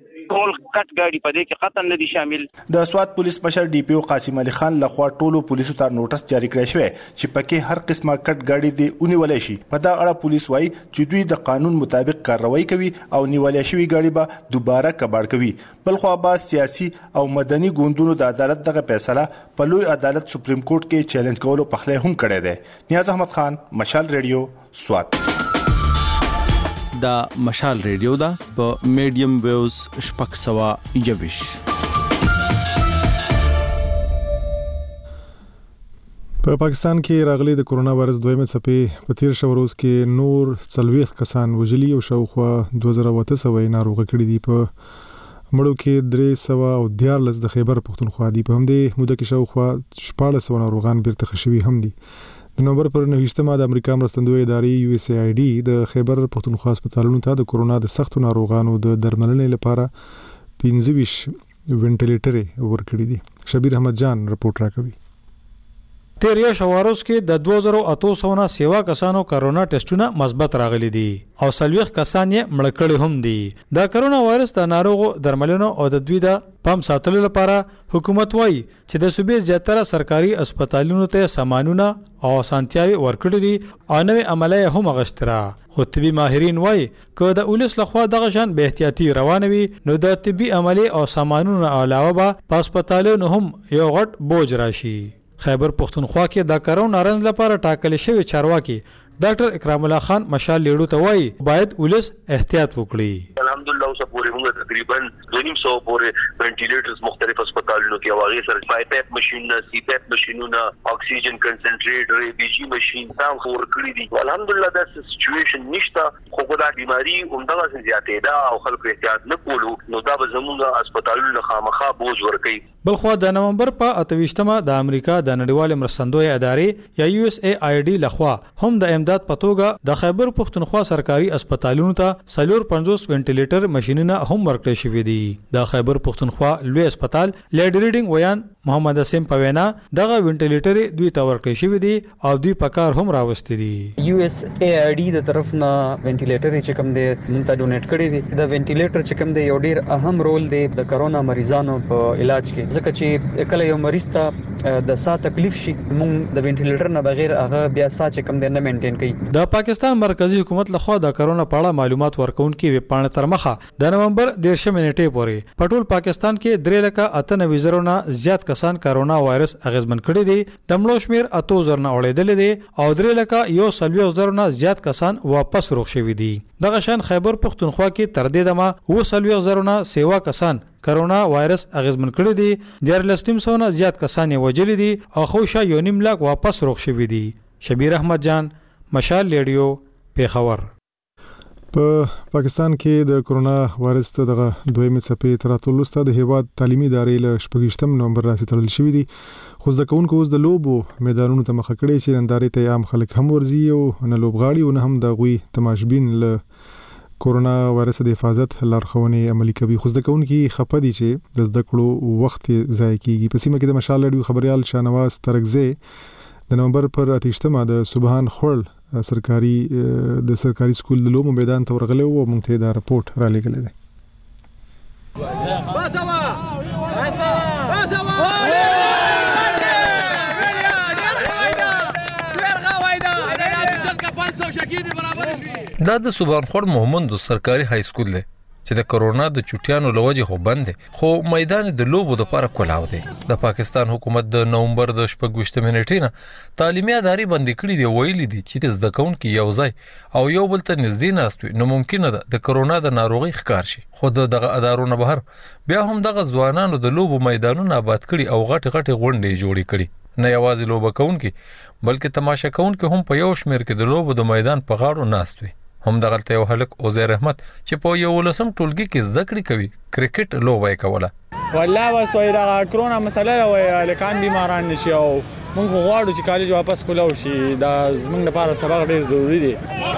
په دې کې قطن نه دي شامل. د سوات پولیس مشر ډي پی او قاسم علي خان لخوا ټولو پولیسو ته نوټس جاری کړی شوی چې پکې هر قسمه کټ گاډي دی اونیولای شي. په دا اړه پولیس وایي چې دوی د قانون مطابق کاروایی کوي او نیولای شوی گاډي به دوباره کباړ کوي. بلخو با سیاسي او مدني ګوندونو د عدالت دغه فیصله په لوی عدالت سپریم کورټ کې چیلنج کولو په خله هم کړی دی. نیاز احمد خان مشال ریډیو سوات. دا مشال ریډیو دا په میډیم ویوز شپږ سوا یوش. په پاکستان کې راغلي د کورونا وایرس دویمه څپې په تیر شو روز کې نور 40 کسان وژلي او شاوخوا 2800 ناروغ کړي دي. په مړو کې 314 د خیبر پختونخوا دي. په همدې موده کې شاوخوا 1400 ناروغان بیرته خشوي هم دي. د نومبر پر 9 د امریکا مرستندوی ادارې USAID د خیبر پختونخوا هسپتالونو ته د کورونا د سختو ناروغانو د درملنې لپاره 25 وینټیلیټر ورکړي دي. شبیر احمد جان رپورټ راکوي. تیریا شواروس کې د 2800 نه سیوا کسانو کرونا ټیسټونه مثبت راغلي دي او 40 کسان یې مړ کړي هم دي. د کرونا وایرس د ناروغو درملنو او د دوی د پام ساتلو لپاره حکومت وایي چې د صوبې زیاتره سرکاري هسپتالونو ته سامانونه او اسانتیاوي ورکړي دي او نوې عملیه هم غشتره. خو طبي ماهرین وایي که د ولس لخوا دغه شان به احتیاطي روانوي نو د طبي عملیه او سامانونو علاوه به په هسپتالونو هم یو غټ بوج راشي. خیبر پښتونخوا کې د کرونا رنځ لپاره ټاکل شوی چارواکي ډاکټر اکرام الله خان مشال لیړو ته وایي باید ولس احتیاط وکړي. الحمدلله اوس پورې موږ تقریبا 200 پورې وینټیلیټرز مختلف هسپتالونو کې واغې سره پای پیپ ماشين سی پیپ ماشينونه اکسیجن کنسنټریټر بي جي ماشين تام خور کړی دي. الحمدلله دا سچويشن نشته خو دا بیماری همدغه زیاتې ده او خلک احتیاط نه کولو نو دا به زموږ هسپتالونو خامخا بوج ورکوي. بلخوا د نومبر په 28مه د امریکا د نړیوال مرستندوی ادارې یا USAID لخوا هم د امداد په توګه د خیبر پښتونخوا سرکاري هسپتالونو ته 450 وینټیلیټر ماشينونه هم ورکړل شوې دي. د خیبر پښتونخوا لوی هسپتال لیډ ریډینګ ویان محمد اسیم پوینا دغه وینټیلیټر دوی ته ورکړل شوې دي او دوی په کار هم راوستي دي. USAID د طرف نه وینټیلیټر چې کوم دی مونږ ته ډونیټ کړی دي. د وینټیلیټر چې کوم دی یو ډیر اهم رول دی د کرونا مریضانو په علاج کې ځکه چې کله یو مریض ته د ساه تکلیف شي مونږ د وینټیلیټر نه بغیر هغه بیا ساه چې کوم دی نه مینټین کوي. د پاکستان مرکزی حکومت لخوا د کرونا په اړه معلومات ورکونکي ویب پاڼه تر مخه د نومبر 13 نیټې پورې په ټول پاکستان کې 3,98,000 نه زیات کسان کرونا وایرس اغیزمن کړي دي. د مړو شمیر 8,000 نه اړېدل دي او 3,140,000 نه زیات کسان واپس روغ شوي دي. دغه شان خیبر پښتونخوا کې تر دې دمه 2,000 نه سیوا کسان کرونا وایرس اغیزمن کړي دي. 4,300 نه زیات کسان وژلي دي او خوشا 1.5 لاک واپس روغ شوي دي. شبیر احمد جان مشال لیډیو پیښور. په پاکستان کې د کرونا وایرس ته دغه دویمه څپې تر اتلسته د هیواد تعلیمي ادارې له 28 نومبر راځي تړل شوې دي. خو زده کوونکو اوس د لوبو میدانونو ته مخه کړي چې نندارې ته عام خلک هم ورځي او نه لوبغاړي او نه هم د غوي تماشبین له کورونا وایرس د حفاظت لارښوونې عملي کوي. خو زده کوونکي خپه دي چې د زده کړو وخت ضایع کیږي. په سیمه کې د مشال لیډیو خبريال شاهنواز ترکزی د نومبر پر 28مه د سبحان خړل سرکاري سکول د لوبو میدان ته ورغلی او موږ ته دا رپورټ را لېږلی دی. دا د سبحان خړ محمد سرکاري های سکول دی چې د کرونا د چټیانو لوجه خو بند دي خو میدان د لوبو د لپاره کولاو دی. د پاکستان حکومت د نومبر د 28 نیټې نه تعلیمي ادارې بند کړي دی ویلي دي چې زده کوونکي یو ځای او یو بل ته نږدې ناست وي نو ممکن ده د کرونا د ناروغي ښکار شي. خو دغه ادارونو بهر بیا هم دغه ځوانانو د لوبو میدانونه آباد کړي او غټ غونډې جوړې کړي. نه یوازې لوبه کوونکي بلکې تماشا کوونکي هم په یو شمیر کې د لوبو د میدان په غاړو ناست وي. هم دغلته یو هلک عزیر احمد چې په یو لسم ټولګي کې زده کړې کوي کرکټ لوبه کوله. والله وسوي دا کرونا مسله وای الکان بیماران نشي او موږ غواړو چې کالج واپس کولو شي. دا زموږ لپاره سبق ډیر ضروری دی.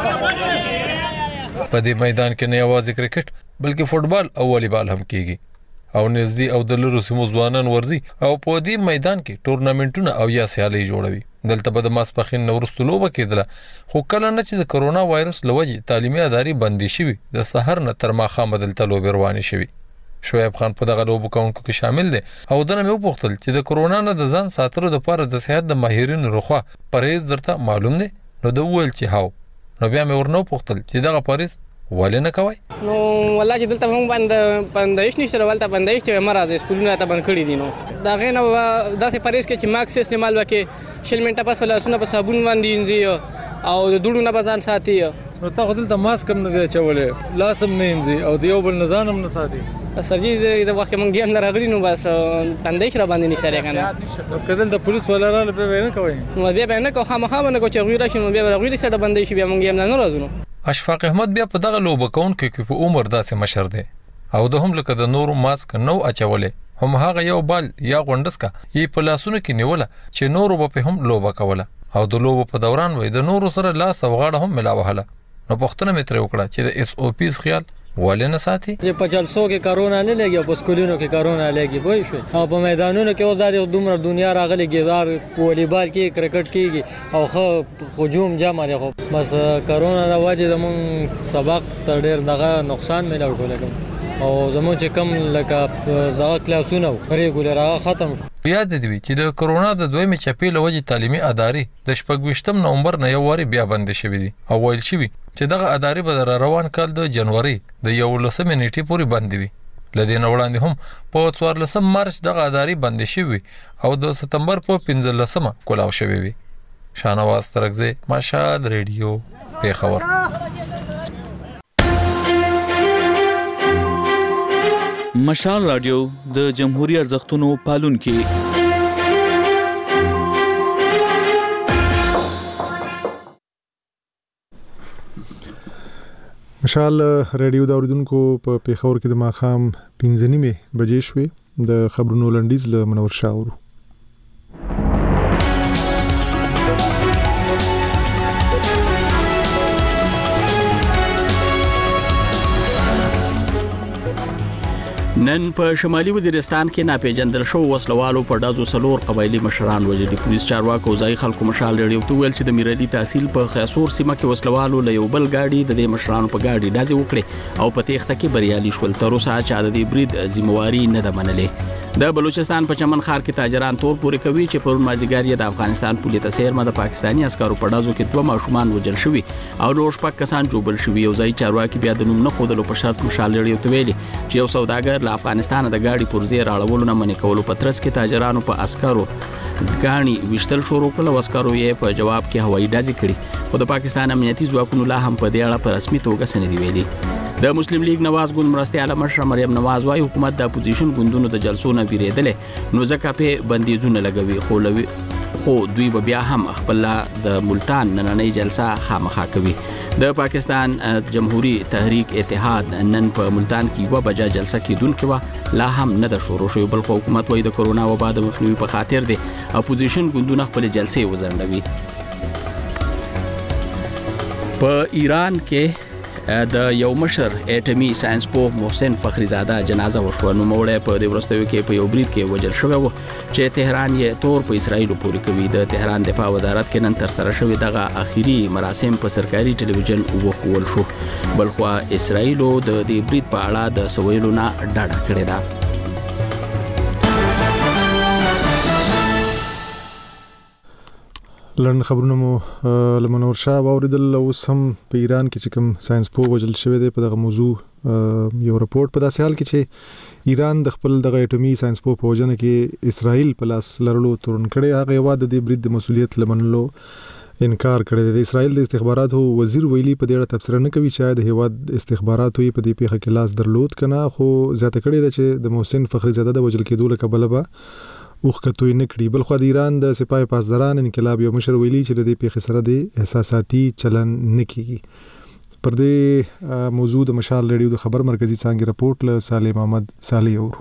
په دې میدان کې نه یوازې کرکټ بلکې فوټبال او والیبال هم کیږي او نږدې او د لرو سیمو ځوانان ورزي او په دې میدان کې ټورنامنټونه او یا سیالي جوړوي. دلته به د ماسپخین نورستو لوبه کېدله خو کله نه چې د کرونا وایرس لوجې تعلیمي ادارې بندي شوي د سحر نه تر ماښامه دلته لوبې روانې شوي. شعیب خان په دغه لوبو کوونکو کې شامل دی او دنه مې وپوښتل چې د کرونا نه د ځان ساتلو لپاره د صحت د ماهرینو لخوا پرهیز درته معلوم دی؟ نو د وویل چې هاو. نو بیا مې ورنه وپوښتل چې دغه پرهیز ولې نه کوي؟ نو والله چې دلته هم بندایش نشته ولته بندایش چې مرزه سکولونه ته بند کړی دي. نو دا غینه داسې پرهیز کې چې ماکس استعمال وکړي 6 منټه پس په لاسونه په صابون باندې انځي او د دوړو نه بزان ساتي. نو تا خو دلته ماسک هم نه دی چولې لاسم نه انځي او دیو بل نزان هم نه ساتي. سرجی د وخت مونږ هم راغلی نو بس بندایش را باندې نشته کنه. کله د پولیس ولراله به نه کوي. نو بیا به نه کو خامخا نه کو چې غوړه شنو بیا غوړي سره بندایش بیا مونږ هم نه راځو. اشفاق احمد بیا په دغه لوبه کوونکو کې په عمر داسې مشر دی او د هم لکه د نورو ماسک نو اچولې هم هغه یو بال یا غونډس کا یې په لاسونو کې نیوله چې نورو په هم لوبه کوله او د لوبو په دوران وې د نورو سره لاس او غاړه هم ملاوهله. نو پښتنه مې تر وکړه چې د SOPs خیال ولې نه ساتي؟ چې په جلسو کې کرونا نه لګي په سکولونو کې کرونا لګي وای شو او په میدانونو کې اوس د دومره دنیا راغلي ګیدار والیبال کې کرکټ کېږي او خو هجوم جمع دی. خو بس کرونا د وجه د مون سبق تر ډیر دغه نقصان مې لاړ کوله. او زموږ چې کم لکه زغه کلاسونه ریګولر هغه ختم یاد دی چې د کرونا د دویمې چپې لوجې تعلیمي ادارې د 28 نومبر نه یو واری بیا بند شوې دي او ویل شوی چې دغه ادارې به روان کال د جنوري د 11 نیټې پورې بند وي. لدین وړاندې هم په 14 مارچ دغه ادارې بند شوی او د سپتمبر په 15 کولاو شوی وي. شانواز ترکزی مشال ریډیو پیښور. مشال رادیو د جمهوریت ارزښتونو پالونکي. مشال ریډیو د اوریدونکو په پیښور کې د ماخام 15 بجې شوې د خبرونو لنډیز له منور شاورو. نن په شمالي وزیرستان کې ناپېژندل شو وسلوالو په ډازو سلور قبایلی مشران وژلي. پولیس چارواکو ځای خلکو مشال ریډیو ته ویل چې د میرالي تحصیل په خیاسور سیمه کې وسلوالو له یو بل گاډي د دې مشرانو په گاډي ډازې وکړې او په تېښته کې بریالي شول. تر اوسه چا د دې برید ذمہواری نه ده منلې. د بلوچستان په چمن ښار کې تاجران تور پورې کوي چې پرون مازیګر یې د افغانستان پولیس سیرمه د پاکستاني عسکرو په ډازو کې 2 ماشومان وژل شوي او نور 6 کسان جوړل شوي. یو ځای چارواکي بیا د نوم نه خودلو په شرط مشال ریډیو ته ویلي چې یو سوداګر له افغانستان د گاډي پرزې راړولو نه منې کولو په ترڅ کې تاجرانو په عسکرو غاڼي وشتل شروع کړل او عسکرو یې په جواب کې هوایي ډزې کړې. خو د پاکستان امنیتي ځواکونو لا هم په دې اړه په رسمي توګه څه نه دي ویلي. د مسلم لیگ نواز ګوند مرستیاله مشر مریم نواز وايي حکومت د اپوزیشن ګوندونو د جلسو نه بیریدلې نو ځکه په بندیزونه لګوي. خو دوی به بیا هم خپل د ملتان نننۍ جلسه خامخا کوي. د پاکستان جمهوری تحریک اتحاد نن په ملتان کې یو بجا جلسه کېدونکې و لا هم نه د شروع شوی. بل خو حکومت وايي د کرونا وبا د مخنیوي په خاطر دی اپوزیشن ګوندونه خپل جلسې وزندوي. په ایران کې د یو مشر اټمی ساينس پوه محسن فخریزاده جنازه وشوه. نو موړی په دې ورستیو کې په یو برید کې وژل شوی و چې تهران یې تور په اسرائیل پورې کوي. د تهران دفاع وزارت کې نن تر سره شوی دغه اخیری مراسم په سرکاري ټلویزیون وښودل شو. بلخو اسرائیل د دې برید په اړه د سویلو نه ډاډه کړې ده. لن خبرونه مو لمنور شاه واوریدل. اوس هم په ایران کې چې کوم ساينس پوه وژل شوی دی په دغه موضوع یو رپورت په داسې حال کې چې ایران د خپل دغه اټومي ساينس پوه په وجنه کې اسرائیل په لاس لرلو تورن کړي. هغه یو د دې برید د مسولیت لمنلو انکار کړی دی. اسرائیل د استخباراتو وزیر ویلي په دې اړه تبصره نه کوي چې د هیواد استخباراتو په دې پیښه کې لاس درلود کنه. خو زیاته کړی دی چې د محسن فخریزاده د وژل کېدو له کبله به وختوي نه کړی. بل خو د ایران د سپاه پاسداران انقلاب یو مشر ویلي چې د دې پیښې سره د احساساتي چلن نه کیږي. پر دې موضوع د مشال ریډیو د خبر مرکزی څنګه رپورت له صالح محمد صالح اورو.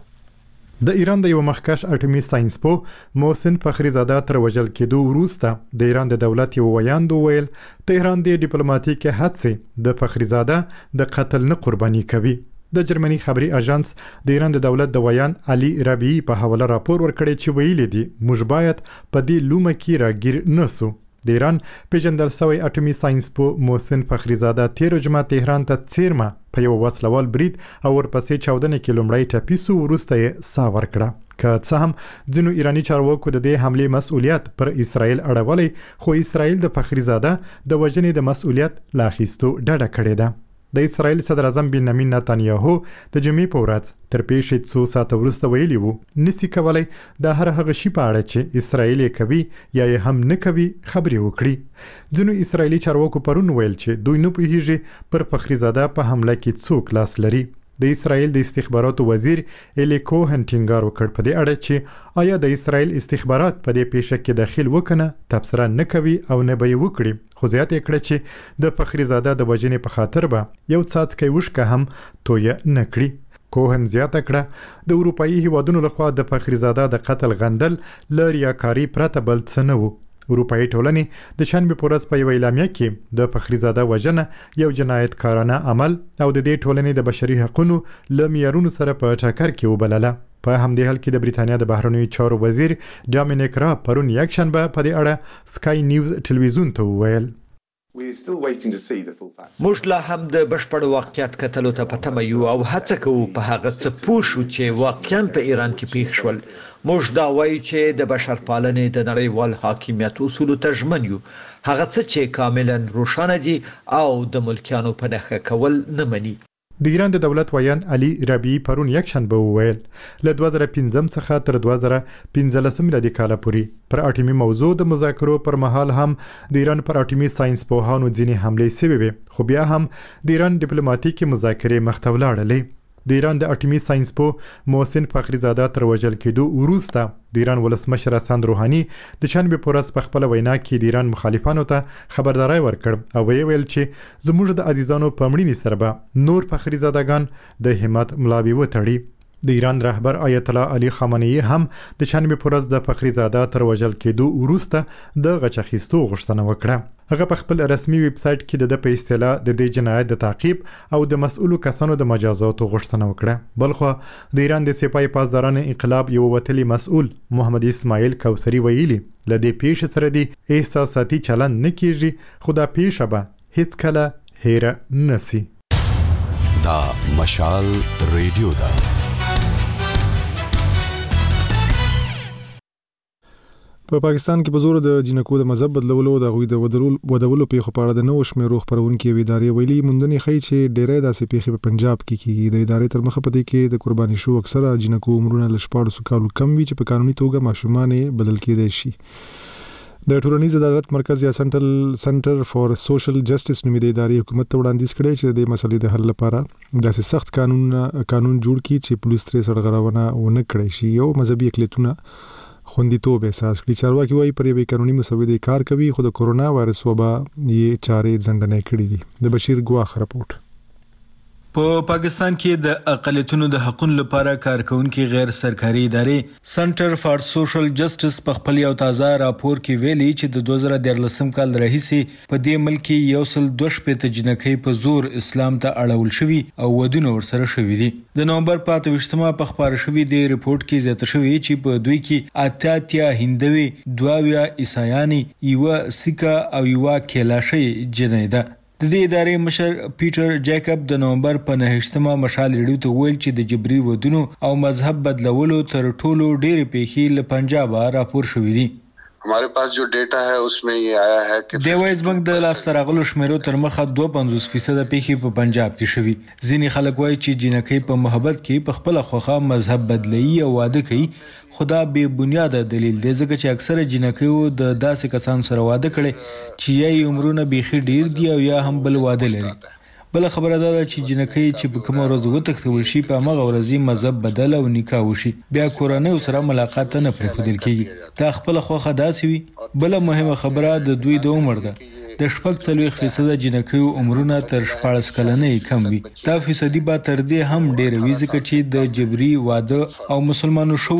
د ایران د یو مخکښ اټومي ساينس پوه محسن فخریزاده تر وژل کېدو وروسته د ایران د دولت یو ویاند ویل تهران د ډیپلوماټیک هڅې د فخریزاده د قتل نه قرباني کوي. د جرمني خبري اژانس د ایران د دولت د ویان علي ربيعي په حواله راپور ورکړی چې ویلي دي موږ باید په دې لومه کې راګیر نسو. د ایران پیژندل شوی اټومي ساينس پوه محسن فخریزاده تیر جمعه تهران ته څیرمه په یو وسلوال برید او ورپسې چاودنه کې لومړی ټپیسو وروسته یې سا ورکړه. که څه هم ځینو ایرانی چارواکو د دې حمله مسؤلیت پر اسرائیل اړولی خو اسرائیل د فخریزاده د وژنې د مسؤلیت لا اخیستو ډډه کړې ده. د اسرائیل صدر اعظم بنیامین نتانیاهو د جمعې په ورځ تر پیښې څو ساعته وروسته ویلي وو نسی کولای د هر هغه شي په اړه چې اسرائیل کوي یا یې هم نه کوي خبرې وکړي. ځینو اسرائیلي چارواکو پرون ویل چې دوی نه پوهیږي پر فخریزاده په حمله کې څوک لاس لري. د اسرائیل د استخباراتو وزیر الی کوهن ټینګار وکړ په دې اړه چې آیا د اسرائیل استخبارات په دې پیښه کې داخل وکنه تبصره نه کوي او نه به یې وکړي. خو زیات یې کړ چې د فخریزاده د وژنې په خاطر به یو څاڅکی وشکه هم تویه نه کړي. کوهن زیاته کړه د اروپایي هیوادونو لخوا د فخریزاده د قتل غندل ل ریاکاري پرته بل څه نه وو. اروپایي ټولنې د شنبه په ورځ په یو اعلامیه کې د فخریزاده وژنه یو جنایتکارانه عمل او د دې ټولنې د بشري حقوقو له معیارونو سره په ټکر کې وبلله. په همدې حال کې د بریتانیا د بهرنیو چارو وزیر ډامینیک راب پرون یک شنبه په دې اړه سکای نیوز ټلویزیون ته وویل موږ لا هم د بشپړ واقعیت کتلو ته په تمه یو او هڅه کوو په هغه څه پوه شو چې واقعاً په ایران کې پیښ شول. موږ دا وایو چې د بشرپالنې د نړیوال حاکمیت اصولو ته ژمن یو، هغه څه چې کاملاً روښانه دي او د ملکیانو په نښه کول نه مني. د ایران د دولت ویاند علي ربیعي پرون یکشنبه وویل له 2015 څخه تر 2015 میلادي کال پورې پر اټومي موضوع د مذاکرو پر مهال هم د ایران پر اټومي ساينس پوهانو ځینې حملې شوې وې، خو بیا هم د ایران ډیپلوماټیکي مذاکرې مخته ولاړلې. د ایران د اټومي ساينس پوه محسن فخریزاده تر وژل کېدو وروسته د ایران ولسمشر حسن روحاني د چنبه پورس په خپل وینا کې د ایران مخالفانو ته خبرداري ورکړ او ویل چې زموږ د عزیزانو په مړینې سره به نور فخریزادهګان د همت ملابي وتړي. د ایران رهبر آیت الله علي خامنه‌ای هم د چنبه پورس د فخریزاده تر وژل کېدو وروسته د غچ اخیستو غوښتنه وکړه. هغه په خپل رسمي ویب سټ کې د په اصطلاح د دې جنایت د تعقیب او د مسؤلو کسانو د مجازاتو غوښتنه وکړه. بلخو د ایران د سپاه پاسداران انقلاب یو وتلی مسؤل محمد اسماعیل کوثری ویلي لدې پیښې سره دی احساساتي چلن نه کیږي، خو دا پیښه به هیڅ کله هېره نسی. دا مشال ریډیو دا په پاکستان کې په زور د جنکو د مذهب بدلولو د غوي د ودولو پیښو په اړه د نو شمیرو خبرونکو ادارې ویلي موندنې ښیي چې ډېرې داسې پیښې په پنجاب کې کیږي. د ادارې تر مخه پدې کې د قرباني شو اکثره جنکو عمرونه ل 14 کالو کم وي چې په قانوني توګه ماشومان بدل کېدای شي. د ټولنیز عدالت مرکز یا سنټر فور سوشل جسټس نومي د ادارې حکومت ته وړاندیز کړی چې د مسلې د حل لپاره داسې سخت قانون جوړ کړي چې پولیس ترې سرغړونه ونه کړي شي او مذهبي اقلیتونه خوندیتوب احساس کړي. چارواکي وايي پر یوې قانوني مسودې کار کوي، خو د کورونا وایرس وبا یې چارې ځنډنې کړې دي. د بشیر ګواخ رپورټ. په پاکستان کې د اقلیتونو د حقوقو لپاره کارکونکو غیر سرکاري ادارې سنټر فار سوشل جسټس په خپل یو تازه راپور کې ویلي چې د 2013 کال راهیسې په دې ملک کې 102 جنکۍ په زور اسلام ته اړول شوي او ودونه ورسره شوي دي. د نومبر 25 په خبره شوی دی ریپورت کې زیاته شوی چې په دوی کې 88 هندوی، 22 عیسایانی، یو سیکا او یو کیلاشي جنۍ ده. د دې ادارې مشر پیټر جیکب د نومبر په 9 مشال ریډیو ته ویل چې د جبري ودونو او مذهب بدلولو تر ټولو ډېرې پیښې له پنجاب راپور شوې دي. हमारे पास जो डेटा है उसमें ये आया है कि دیوایز بنک د لاستراغلو شمیرو تر مخه 52% پیښې په پنجاب کې شوي. ځینې خلک وایي چې جنکۍ په محبت کې په خپل خوخه مذهب بدلي او واده کوي، خدا به بنیاده دلیل دی ځکه چې اکثره جنکیو د داسې کسان سره واده کړي چې یې عمرونه بيخي ډیر دی او یا هم بل واده لري. بل خبره ده چې جنکۍ چې په کوم ورځ وتښتول شي په هغه ورځ مذهب بدل او نکاح وشي، بیا کورنۍ سره ملاقات نه پرېښودل کیږي. دا خپل خوخه داسې وي. بل مهمه خبره د دوی د عمر ده. د 40% جنکیو عمرونه تر 14 کلنې کم وي. دا فیصدي به تر دې هم ډېر وي ځکه چې د جبري واده او مسلمانو شو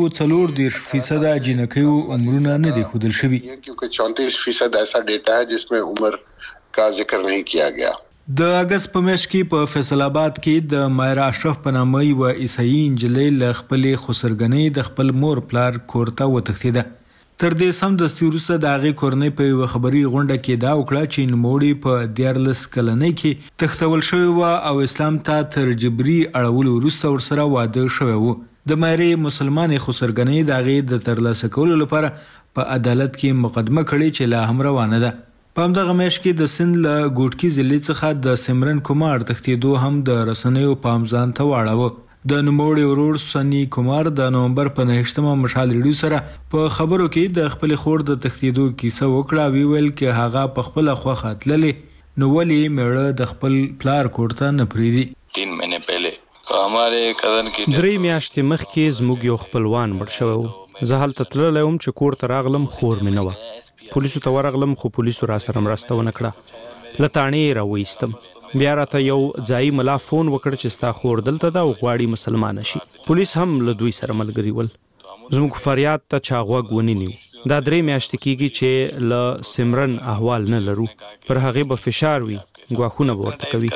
40% جنکیو عمرونه نه دي ښودل شوي. क्योंकि 34% ऐसा डेटा है जिसमें उम्र का जिक्र नहीं किया गया. د اگست په میاشت کې په فیصل آباد کې د مایر اشرف په نامه یو عیسائی نجلۍ له خپلې خسرګنۍ د خپل مور پلار کور ته وتښتېده. تر دې سم دستي وروسته د هغې کورنۍ په یوه خبري غونډه کې دا وکړه چې نوموړې په 14 کلنۍ کې تښتول شوې وه او اسلام ته تر جبري اړولو وروسته ورسره واده شوی و. د مایرې مسلمانې خسرګنۍ د هغې د ترلاسه کولو لپاره په عدالت کې مقدمه کړې چې لا هم روانه ده. په همدغه میاشت کې د سند له ګوټکي ضلع څخه د سمرن کومار تښتېدو هم د رسنیو پام ځان ته واړاوه. د نوموړي ورور سنی کومار د نومبر په 9 مشال ریډیو سره په خبرو کې د خپل خور د تښتېدو کیسه وکړه. ویل کې هغه په خپل خوخه تللې نو ولې میړه د خپل پلار کور ته نه پریدي. 3 مهینه پهله हमारे کزن کې 3 میاشتې مخکې زموږ یو خپلوان مړ شوی و. زه هلته تللی وم چې کور ته راغلم، خور مې نه وه. پولیسو ته ورغلم خو پولیسو را سره مرسته ونه کړه. له تاڼې یې راوایستم. بیا راته یو ځایي ملا فون وکړ چې ستا خور دلته ده او غواړي مسلمانه شي. پولیس هم له دوی سره ملګري ول. زموږ فریاد ته چا غوږ ونیو. دا 3 میاشتې کېږي چې له سمرن احوال نه لرو. پر هغې به فشار وي، ګواښونه به ورته کوي.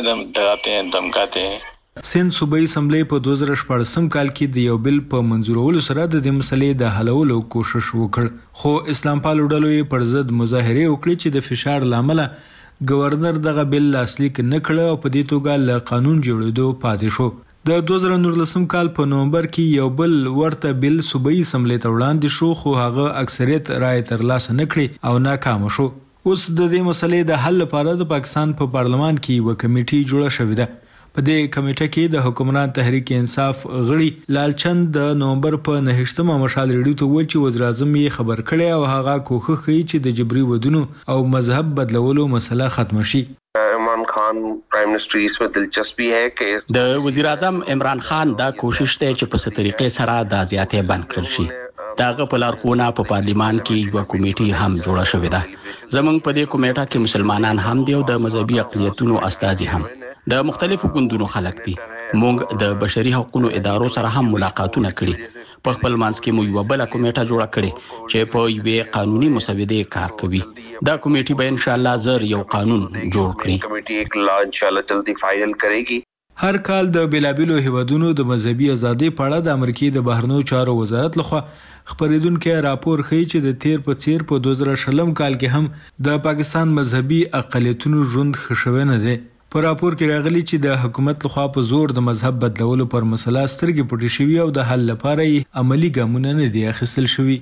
سند صوبایي اسمبلی په 2014 کال کې د یو بل په منظورولو سره د دې مسلې د حلولو کوشش وکړ، خو اسلام پالو ډلو یې پر ضد مظاهرې وکړې چې د فشار لامل گورنر دغه بل لاسلیک نه کړ او په دې توګه له قانون جوړېدو پاتې شو. د 2019 کال په نومبر کې یو بل ورته بل صوبایي اسمبلی ته وړاندې شو خو هغه اکثریت رائے ترلاسه نه کړې او ناکام شو. اوس د دې مسلې د حل لپاره د پاکستان په پارلمان کې یو کمیټه جوړه شوې ده. په دې کمیټه کې د حکومت تحریک انصاف غړي لالچند د نومبر په 9مه مشال ریډیو ته ویل چې وزیر اعظم یې خبر کړي او هغه کوښښ کوي چې د جبري ودونو او مذهب بدلولو مسله ختم شي. عمران خان پرایم منسٹر اس میں دلچسپی ہے کہ د وزیر اعظم عمران خان دا کوشش دی چې په څه طریقې سره د زیاتې بند کړل شي. داغه په لارښوونه په پارلیمان کې یو کمیټه هم جوړه شوې ده. زمونږ په دې کمیټه کې مسلمانان هم دي او د مذهبي اقلیتونو استازي هم د مختلفو ګوندونو خلک دي. موږ د بشري حقوقو ادارو سره هم ملاقاتونه کړي. په خپل منځ کې مو یو بل کمیټه جوړه کړې چې په یوې قانوني مسودې کار کوي. دا کمیټه به ان شاء الله زر یو قانون جوړ کړي. کمیټه ایک لا ان شاء الله جلدی فائنل کړي. هر کال د بیلابیلو هیوادونو د مذهبي ازادۍ په اړه د امریکای د بهرنیو چارو وزارت لخوا خبرېدونکو راپور ښیي چې د تیر په څیر په 2020 کال کې هم د پاکستان مذهبي اقلیتونو ژوند ښه شوی نه دی. په راپور کې راغلي چې د حکومت لخوا په زور د مذهب بدلولو پر مسله سترګې پټې شوي او د حل لپاره عملی ګامونه نه دي اخیستل شوي.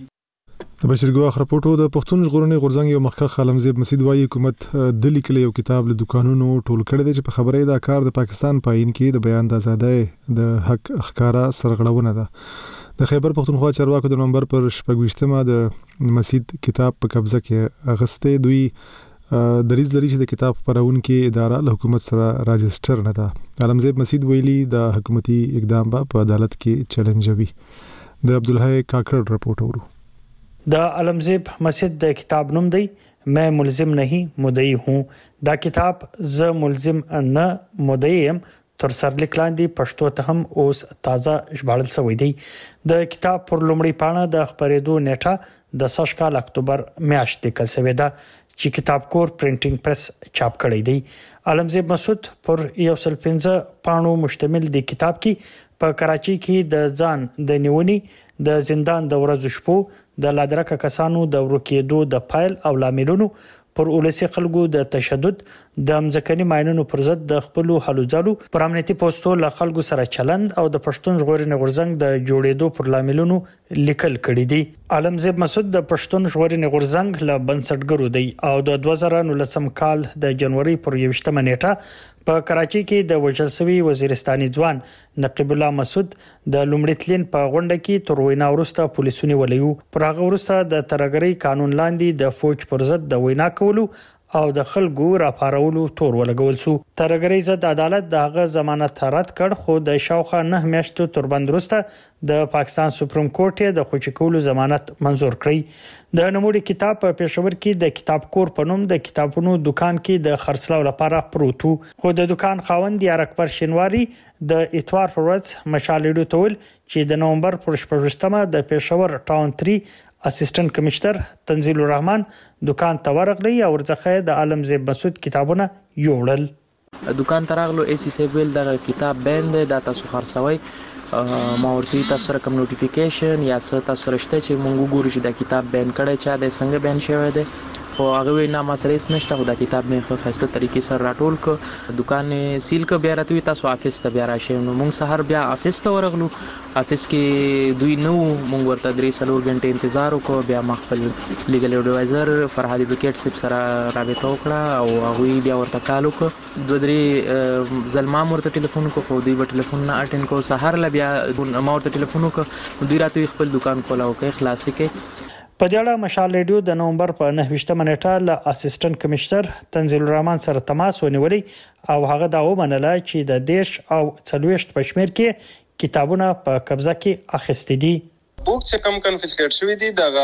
د بشرګواه راپورټو د پښتون ژغورنې غورځنګ یو مخکښ عالمزیب مسعود وايي حکومت د لیکل یو کتاب له دکانونو ټول کړی دی چې په خبرې دا کار د پاکستان په آئین کې د بیان د آزادۍ د حق ښکارا سرغړونه ده. د خیبر پښتونخوا چارواکو د نومبر پر 26مه د مسعود کتاب په قبضه کې اغسته. دوی دریز لري چې د کتاب خپرونکو اداره له حکومت سره راجستر نه ده. عالمزیب مسعود ویلي د حکومتي اقدام په عدالت کې چیلنجوي. د عبدالحی کاکړ رپورټ ورو. د علمزیب مسعود د کتاب نوم دی میں ملزم نہیں مدعی ہوں. دا کتاب ز ملزم نه مدعی یم تر سرلیک لاندې پښتو ته هم اوس تازه ژباړل شوی دی. د کتاب پر لومړی پاڼه د خبرېدو نیټه د 2 کال اکتوبر میاشت لیکل شوې ده چې کتاب کور پرینټینګ پریس چاپ کړی دی. علمزیب مسعود پر 115 پاڼو مشتمل دی کتاب کې په کراچۍ کې د ځان د نیونې د زندان د ورځو شپو د لادرکه کسانو د ورکېدو د فایل او لاملونو پر ولسی خلکو د تشدد د مځکني ماینونو پر ضد د خپل هلو ځلو پر امنیتي پوسټو له خلکو سره چلند او د پښتون ژغورنې غورځنګ د جوړېدو پر لاملونو لیکل کړي دي. علمزیب مسعود د پښتون ژغورنې غورځنګ له بنسټګرو دی او د 2019 کال د جنوري پر 21مه نیټه په کراچۍ کې د وژل شوی وزیرستاني ځوان نقیب الله مسعود د لومړي تلین په غونډه کې تر وینا وروسته پولیسونی ولیو. پر هغه وروسته د ترګری قانون لاندې د فوج پر ضد د وینا کولو او د خلکو راپارولو تور ولګول شو. ترګری ضد عدالت دغه ضمانت رد کړ خو د شاوخه 9 میاشتو تر بند وروسته د پاکستان سپریم کورټ د خوشکولو ضمانت منزور کړی. د نوموړي کتاب په پېښور کې د کتاب کور په نوم د کتابونو دکان کې د خرڅلاو لپاره پروتو خو د دکان خاوند یار اکبر شینواری د اتوار پر ورځ مشالېډو تول چې د نومبر پر 18مه د پېښور ټاون 3 اسسټنټ کمشنر تنزیل الرحمن دکان ته ورغلی او ورڅخه د علمزیب مسعود کتابونه یوړل. دکان ته راغلو ایسی سیویل د کتاب بند د تاسو خرڅوي ما ورته تاسو سره کوم نوټیفیکیشن یا څه تاسو رښتیا چې مونږ ګورو چې د کتاب بند کړي چا د څنګه بند شوی دی خو هغه وینا ما سره هیڅ نشته. خو دا کتاب مې خو خسته طریقې سره راټول ک دکان سیل ک بیا راته تاسو افیس ته بیا راشئ. نو مونږ سحر بیا افیس ته ورغلو. افیس کې دوی نو مونږ ورته 3 غنټې انتظار وکړو. بیا ما خپل لیګل ایډوایزر فرهاد ایډوکیټ صاحب سره رابطه وکړه او هغه بیا ورته کال وکړ. 2-3 ځلما ورته ټلیفون کو خو دوی په ټلیفون نه اټین کو. سحر لا بیا ما ورته ټلیفون وکړ. دوی راته خپل دکان کولاو کې خلاصي کې. په دې اړه مشال ریډیو د نومبر په 9مه نیټه له اسسټنټ کمشنر تنزیل الرحمن سره تماس ونیولې او هغه دا ومنله چې د 10 او 40 په شمېر کې کتابونه په قبضه کې اخیستي دي. بوک چې کم کنفیسکیټ شوی دی دغه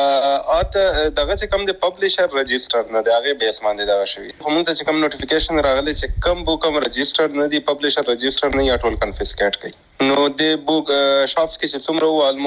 چې کم د پبلشر رجستر نه دی هغه بیس باندې دا شوی. همون ته چې کم نوټیفیکیشن راغلی چې کم بوک کم رجستر نه دی پبلشر رجستر نه یا ټول کنفیسکیټ کړي. نو د بوک شاپس کې چې څومره وو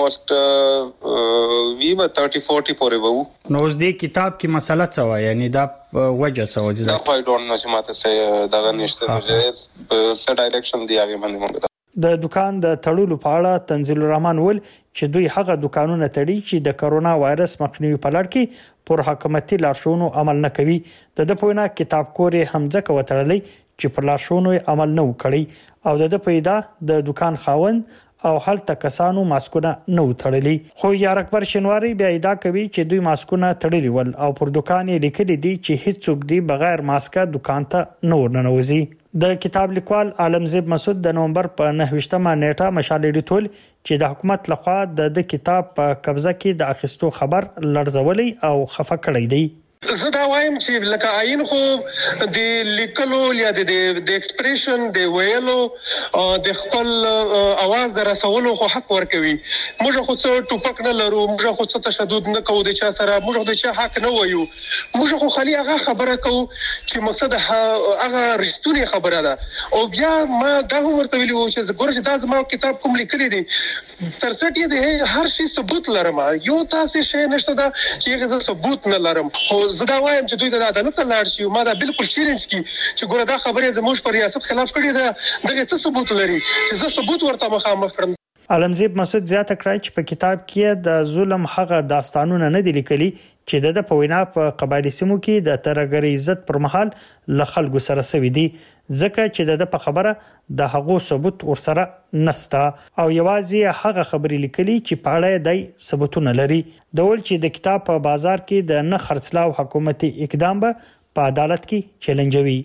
الموست وی به 30-40 پورې وو. نو اوس د کتاب کې مسله څه و یعنی دا وجه څه و دا خو ډون نو چې ماته څه دغه نشته نو څه ډایرکشن دی هغه باندې موږ د دکان د تړلو په اړه تنزیل الرحمن ول چې دوی هغه دکانونه تړي چې د کرونا وایرس مخنیوي په لړ کې پر حکومتي لارښوونو عمل نه کوي. د پوینا کتاب کور حمزه کو وتړلې چې پر لارښوونو عمل نه وکړي او د پیدا د دکان خاوند او هلته کسانو ماسکونه نه وتړلې. خو یار اکبر شنواری بیا ادعا کوي چې دوی ماسکونه تړلي ول او پر دکان یې لیکلي دي چې هیڅوک دی بغیر ماسکه دکان ته نه ورننوځي. د کتاب لیکوال عالمزیب مسعود د نومبر په 9مه نیټه مشال ایډیټول چې د حکومت لخوا د کتاب په قبضه کې د اخیستو خبر لړزولې او خفه کړی دی. زه دا وایم چې لکه عین خو د لیکلو یا د ایکسپریشن د ویلو د خپل आवाज در رسولو خو حق ورکوي. موږ خو څه ټوپک نه لرو، موږ خو څه تشدد نه کوو د چا سره، موږ د چا حق نه وایو، موږ خو خالي هغه خبره کوو چې مقصد هغه رښتونی خبره ده. او بیا ما دا هم ورته ویلو چې ګوره چې دا زما کتاب کوم لیکلي دي ترڅټ یې د هر شي ثبوت لرم، یو تاسو شی نشته دا چې زه ثبوت نه لرم. خو زه دا وایم چې دوی د عدالت ته لاړ شي. ما دا بالکل چیلنج کی چې ګوره دا خبره زموږ پر ریاست خلاف کړې ده، دغه څه ثبوت لري چې زه ثبوت ورته مخامخ کړم. عالمزیب مسعود زیاته کړی چې په کتاب کې د ظلم هغه داستانونه نه دي لیکلي چې د په وینا په قبایلی سیمو کې د ترګری عزت پر مهال ل خلکو سره سوي دي، ځکه چې د په خبره د هغو ثبوت ورسره نستا او یوازې هغه خبرې لیکلي چې په اړه د ثبوتونه لري. د ول چې د کتاب په بازار کې د نه خرڅلاو حکومتي اقدام به په عدالت کې چیلنجوي.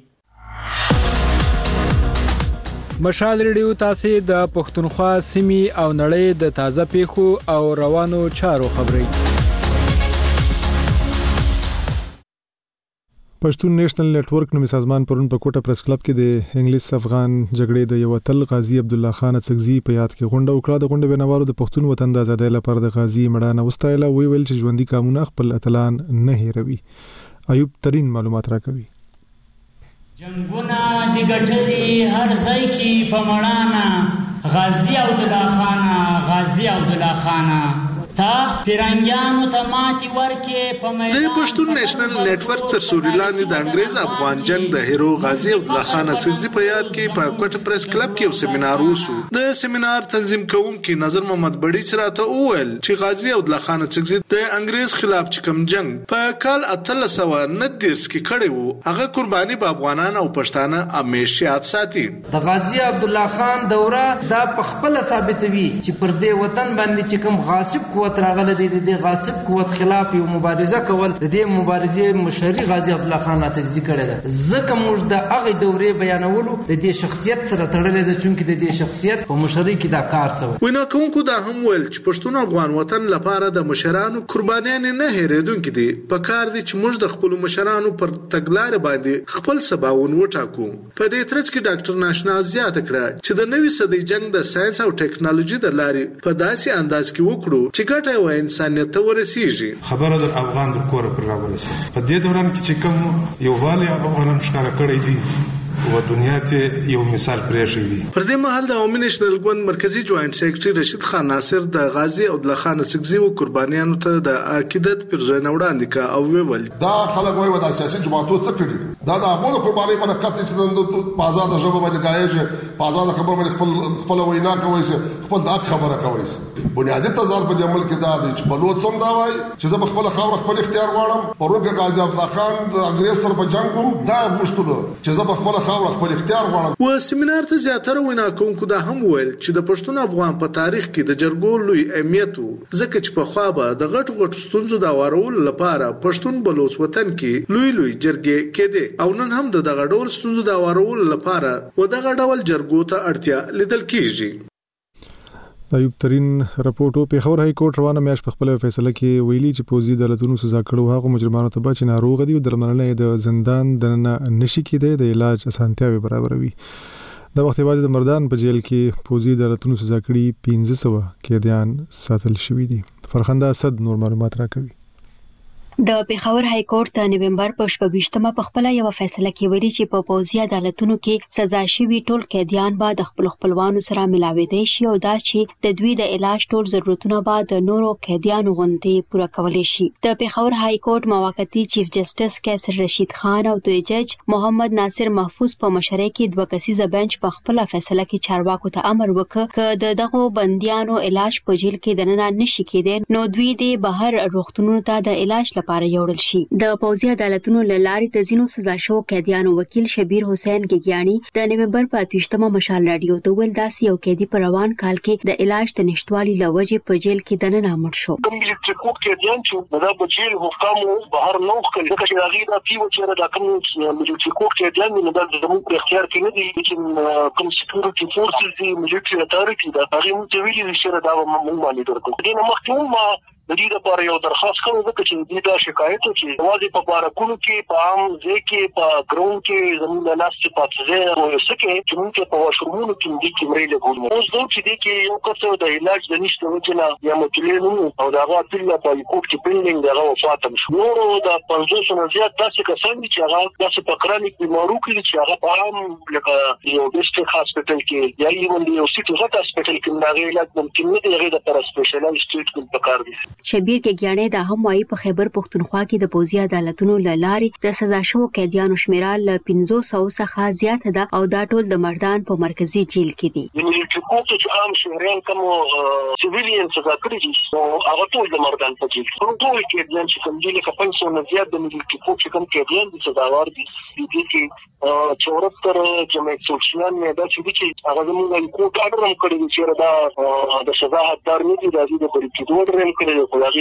مشال ریډیو تاسو د پښتونخوا سیمې او نړۍ د تازه پیښو او روانو چارو خبري. پښتون نېشنل نېټورک نومي سازمان پرون په کوټه پریس کلب کې د انګلیس افغان جګړې د یو تل غازی عبد الله خان اڅکزي په یاد کې غونډه وکړه. د غونډې بنوارو د پښتون وطن د آزادۍ لپاره د غازی مړانه وستایله. ویل چې ژوندۍ قانون خپل اتلان نه هېروي. ایوب ترين معلومات راکوي. جنگونه د ګټلي هر ځای کې په مړانه غازی عبد الله خان، غازی عبد الله خان تا پیرانګانو ته ماتي ورکې په میدان. د پښتون نېشنل نېټورک تر سوري لاندې د انګريز افغان جنگ د هیرو غازی عبد الله خان اڅکزي په یاد کې په کوټه پریس کلب کې یو سیمینار وشو. د سیمینار تنظیم کوونکي نظر محمد بډی سره وویل چې غازی عبد الله خان اڅکزي د انګريز خلاف چې کوم جنگ په کال 1390 کې کړی وو، هغه قرباني په افغانان او پښتانه همیشه یاد ساتي. د غازی عبد الله خان دوره دا په خپل ثابتوي چې پر دې وطن باندې چې کوم غاصب قوت راغله دي د غاصب قوت خلاف یو مبارزه کول، د دې مبارزې مشري غازی عبد الله خان اڅکزي کړی ده. ځکه موږ د هغه دورې بیانولو د دې شخصیت سره تړلې ده، چې د دې شخصیت په مشري کې دا کار سوی. وینا کوونکو دا هم ویل چې پښتون افغان وطن لپاره د مشرانو قربانیان نه هېریدونکي دي. په کار دي چې موږ د خپل مشرانو پر تګلارې باندې خپل سباون وټاکو. په دې ترڅ کې ډاکټر ناشنا زیاته کړه چې د نوي صدۍ جنگ د ساينس او ټیکنالوژي د لارې په داسې انداز کې وکړو چې ګټه او انسانیت ته ورسیږي. خبره د افغان د کور پر راورسي. په دې دوران کې چې کوم یو والي افغانان ښکارا کړی دي و دنیا ته یو مثال پرېښی دی. پر دې مهال د عوامي نېشنل ګوند مرکزی جوائنټ سیکریټري رشید خان ناصر د غازی عبد الله خان اڅکزي او قربانیانو ته د عقیدت پرځنه وړاندې کا او ویل دا خلک وایي د سیاسي جماعتونو څخه کړي دا د عامو قرباني برکت چې د آزاد ژبه باندې غایې په آزاد خبر باندې خپل وینا کوي خپل د خبره کوي. بنیادی تضاد په عمل کې دا دی چې بلوت سم دا وایي چې زه خپل خبره خپل اختیار غواړم. پروګه غازی عبد الله خان د انګريز سره په جنگ کوم دا مشتله چې زه خپل خپل اختیار غواړم. و سیمینار ته زیاتره وینا کوونکو دا هم ویل چې د پښتون افغان په تاریخ کې د جرګو لوی اهمیت ځکه چې په خوا به د غټو ستونزو د وارولو لپاره پښتون بلوچ وطن کې لوی جرګې کېده او نن هم د دغه ډول ستونزو د وارولو لپاره و دغه ډول جرګو ته اړتیا لیدل کیږي. ایوب ترين راپورټو په خبر هاي کورټ روانه میاش په خپل فیصله کې ویلي چې پوزي دولتونو سزا کړو هغه مجرمانو ته بچ ناروغ دي او درملنه د زندان دننه نشي کېده د علاج اسانتیاوي برابروي. د وخت بعد د مردان په جیل کې پوزي دولتونو سزا کړي 1500 قیدیان ساتل شوی دي. فرخنده اسد نور معلومات راکوي. د پیښور های کورټ د نومبر په 28مه په خپل یو فیصله کې ویلي چې په پوځي عدالتونو کې سزا شوي ټول قیدیان به د خپل خپلوانو سره ملاوي شي او دا چې د دوی د علاج ټول ضرورتونه به د نورو قیدیانو غوندې پوره کولی شي. د پیښور های کورټ موقتی چیف جسټس کیسر رشید خان او د جج محمد ناصر محفوظ په مشرۍ کې دوه کسیزه بنچ په خپل فیصله کې چارواکو ته امر وکړ چې دغه بنديانو علاج په جیل کې دننه نشي کېدای نو دوی د بهر روغتونونو ته د علاج لپاره یوړل شي. د پوځي عدالتونو لاري د زینو سزا شو قیدیانو وکیل شبیر حسین ګیګیانی د نومبر په 28مه مشال رادیو ته ویل داسې یو قیدی په روان کال کې د علاج د نشټوالي لوجې په جیل کې دننه مړ شو. کوم قیدیان چې د بجیل حکامو بهر نو خل دغه چې راغی دا پیو چې دا کوم چې کوم قیدیان نه د زموږ په اختیار کې نه دي چې کوم سکیورټي فورسز دي ملټری اتارټي دا هغه مو ویلي چې دا مونږ باندې درکو دي نو مخکې د دې لپاره یو درخواست کوم چې دې دا شکایت چې واځي په بارکونو کې په عام ځای کې په ګراوند کې زموږ لاس چې پاتځه او سکه چې موږ په واشرومونو کې دې کیمرې لګولو اوس دوی چې دې کې یو کس د علاج د نشته وجنه یا متلینو او دا غواړي په کوټ کې پینډینګ دا وفات شو نو دا 500 نه زیات داسې کسان چې هغه داسې پکرانیک بیمارو کې چې هغه په عام لکه یو ډیسټریکټ هاسپټل کې یا یو سیټي هاسپټل کې دا علاج ممکن نه دی غیر پر سپیشلایزډ ټریټمنټ پکار دي. شبیر ګیګیانی دا هم وايي په خیبر پختونخوا کې د پوځي عدالتونو لاري د سزا شو قیدیانو شمیره ل 500 څخه زیات ده او دا ټول د مردان په مرکزی جیل کې دي. د کوټ چې عام شهريان کوم سیویلین سزا کړی دي او هغه ټول د مردان په جیل کې ټول قیدیان چې کوم دي لکه 500 نه زیات د ملي کوټ چې کوم قیدیان دي سزاوار دي دي کې 74 جمعیت سوشیان نه دا چې هغه زموږ کوټ اډر هم کړی چې دا د سزا حقدار نه دي د بریټ دوړ هم کړی دی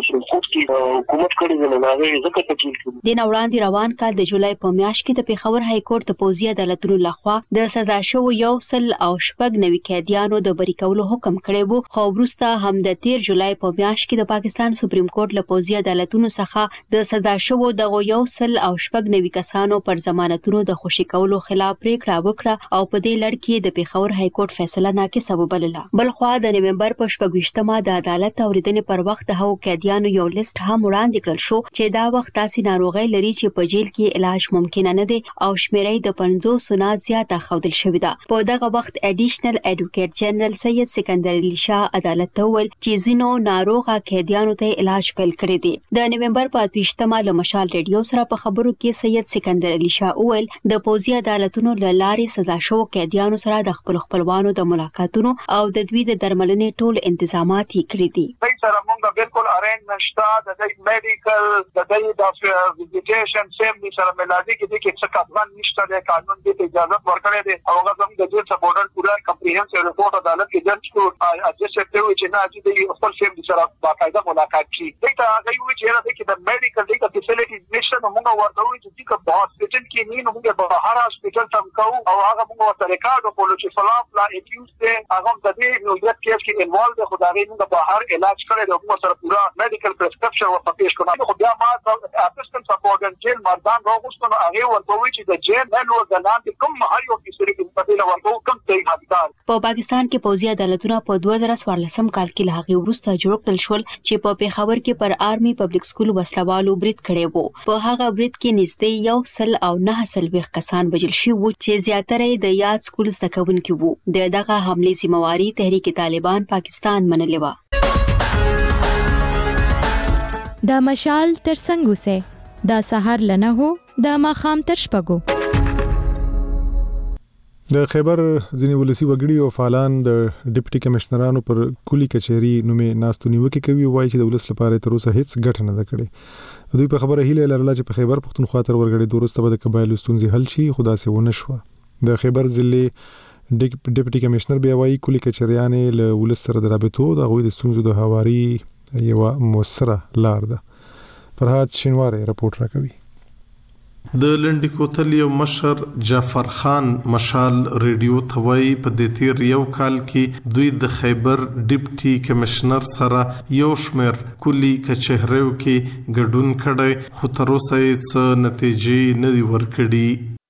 حکومت کړی دی نه هغه ځکه تجیل کړي. د وړاندې روان کال د جولای په میاشت کې د پیښور های کورټ د پوځي عدالتونو لخوا د سزا شو یو سل او شپږ نوي قیدیانو د بری کولو حکم کړی وو خو وروسته هم د 13 جولای په میاشت کې د پاکستان سپریم کورټ له پوځي عدالتونو څخه د سزا شو د یو سل او شپږ نوي کسانو پر ضمانتونو د خوشي کولو خلاف پریکړه وکړه او په دې لړ کې د پیښور های کورټ فیصله ناقصه وبلله. بل خو د نومبر په 28مه د عدالت اوریدنې پر وخت د هغو قیدیانو یو لیست هم وړاندې کړل شو چې دا وخت تاسو ناروغي لري چې په جیل کې علاج ممکن نه دی او شمیرې د 500 نه زیاته خودل شوې ده. په دغه وخت اډیشنل ایډوکیټ جنرال سید سکندر علی شاه عدالت ته ویل چې زینو ناروغه قیدیانو ته علاج پیل کړی دی. د نومبر په 28مه له مشال ریډیو سره په خبرو کې سید سکندر علی شاه ویل د پوځي عدالتونو لاري سزا شو قیدیانو سره د خپل خپلوانو د ملاقاتونو او د دوی د درملنې ټول انتظامات یې کړی دي. بالکل ارینجمنت شته د میډیکل د ویزیټیشن سیم سره ملازمي کې څه کارون نشته د قانون د اجازه ورکړې ده او هغه هم د جیل سپورټر پورا کمپریهنسیو ریپورت عدالت کې درج کړو اجازه ته وي چې نه چې د خپل سیم سره باقاعده ملاقات شي. دا هغه وی چې راځي د میډیکل د فیسیلیټیز نشته نو موږ ورته وی چې په هاسپټل کې نه موږ په هر هاسپټل تم کوو او هغه موږ ورته ریکارډ کولو چې فلان لا اکیوز ده هغه د دې نو یو کیس کې انوالو ده خدای موږ په هر علاج کړی د موږ سره پورا میډیکل پرسکرپشن ورته پیش کړو. خو بیا ما اسسټنټ سپورټر جیل مردان راغوستو هغه ورته وی چې د جیل نه نو د لاندې کوم هر یو فیسیلیټي په دې ورته کوم ځای حقدار. په پاکستان کې پوځي عدالتونه په 2014 کال کې له هغه وروسته جوړ کړل شول چې په پیښور کې پر آرمي پبلک سکول وسلوالو برید کړی وو. په هغه برید کې نږدې 109 کسان وژل شوي وو چې زیاتره د یاد سکول زده کوونکي وو. دغه حملې ذمہواری تحریک طالبان پاکستان منلې و. د مشال تر څنګ اوسه د سحر لنه هو د ماخام تر شپګو. د خیبر ځینی ولسی وګړي او فعالان د ډیپټي کمشنرانو پر کلی کچېری نومې ناستونی وکي کوي وایي چې د ولس لپاره تر اوسه هیڅ ګټه نه ده کړې. دوی په خبره هیله لرله چې په خیبر پختونخوا تر ورګړي دورسته به د قبایلو ستونزې حل شي خو داسې ونه شوه. د خیبر ضلع ډیپټي کمشنر بیا وایي کلی کچېریانې له ولس سره د رابطو د هغوی د ستونزو د هواري یو موثره لار ده. فرهاد شینواری رپورټ راکوي. د لنډی کوتل یو مشر جعفر خان مشال ریډیو ثوی په د تیر یو کال کې دوی د خیبر ډیپټي کمشنر سره یو شمیر کلی کچهریو کې ګډون کړي خو تر اوسه هیڅ نتیجې نه دی ورکړي.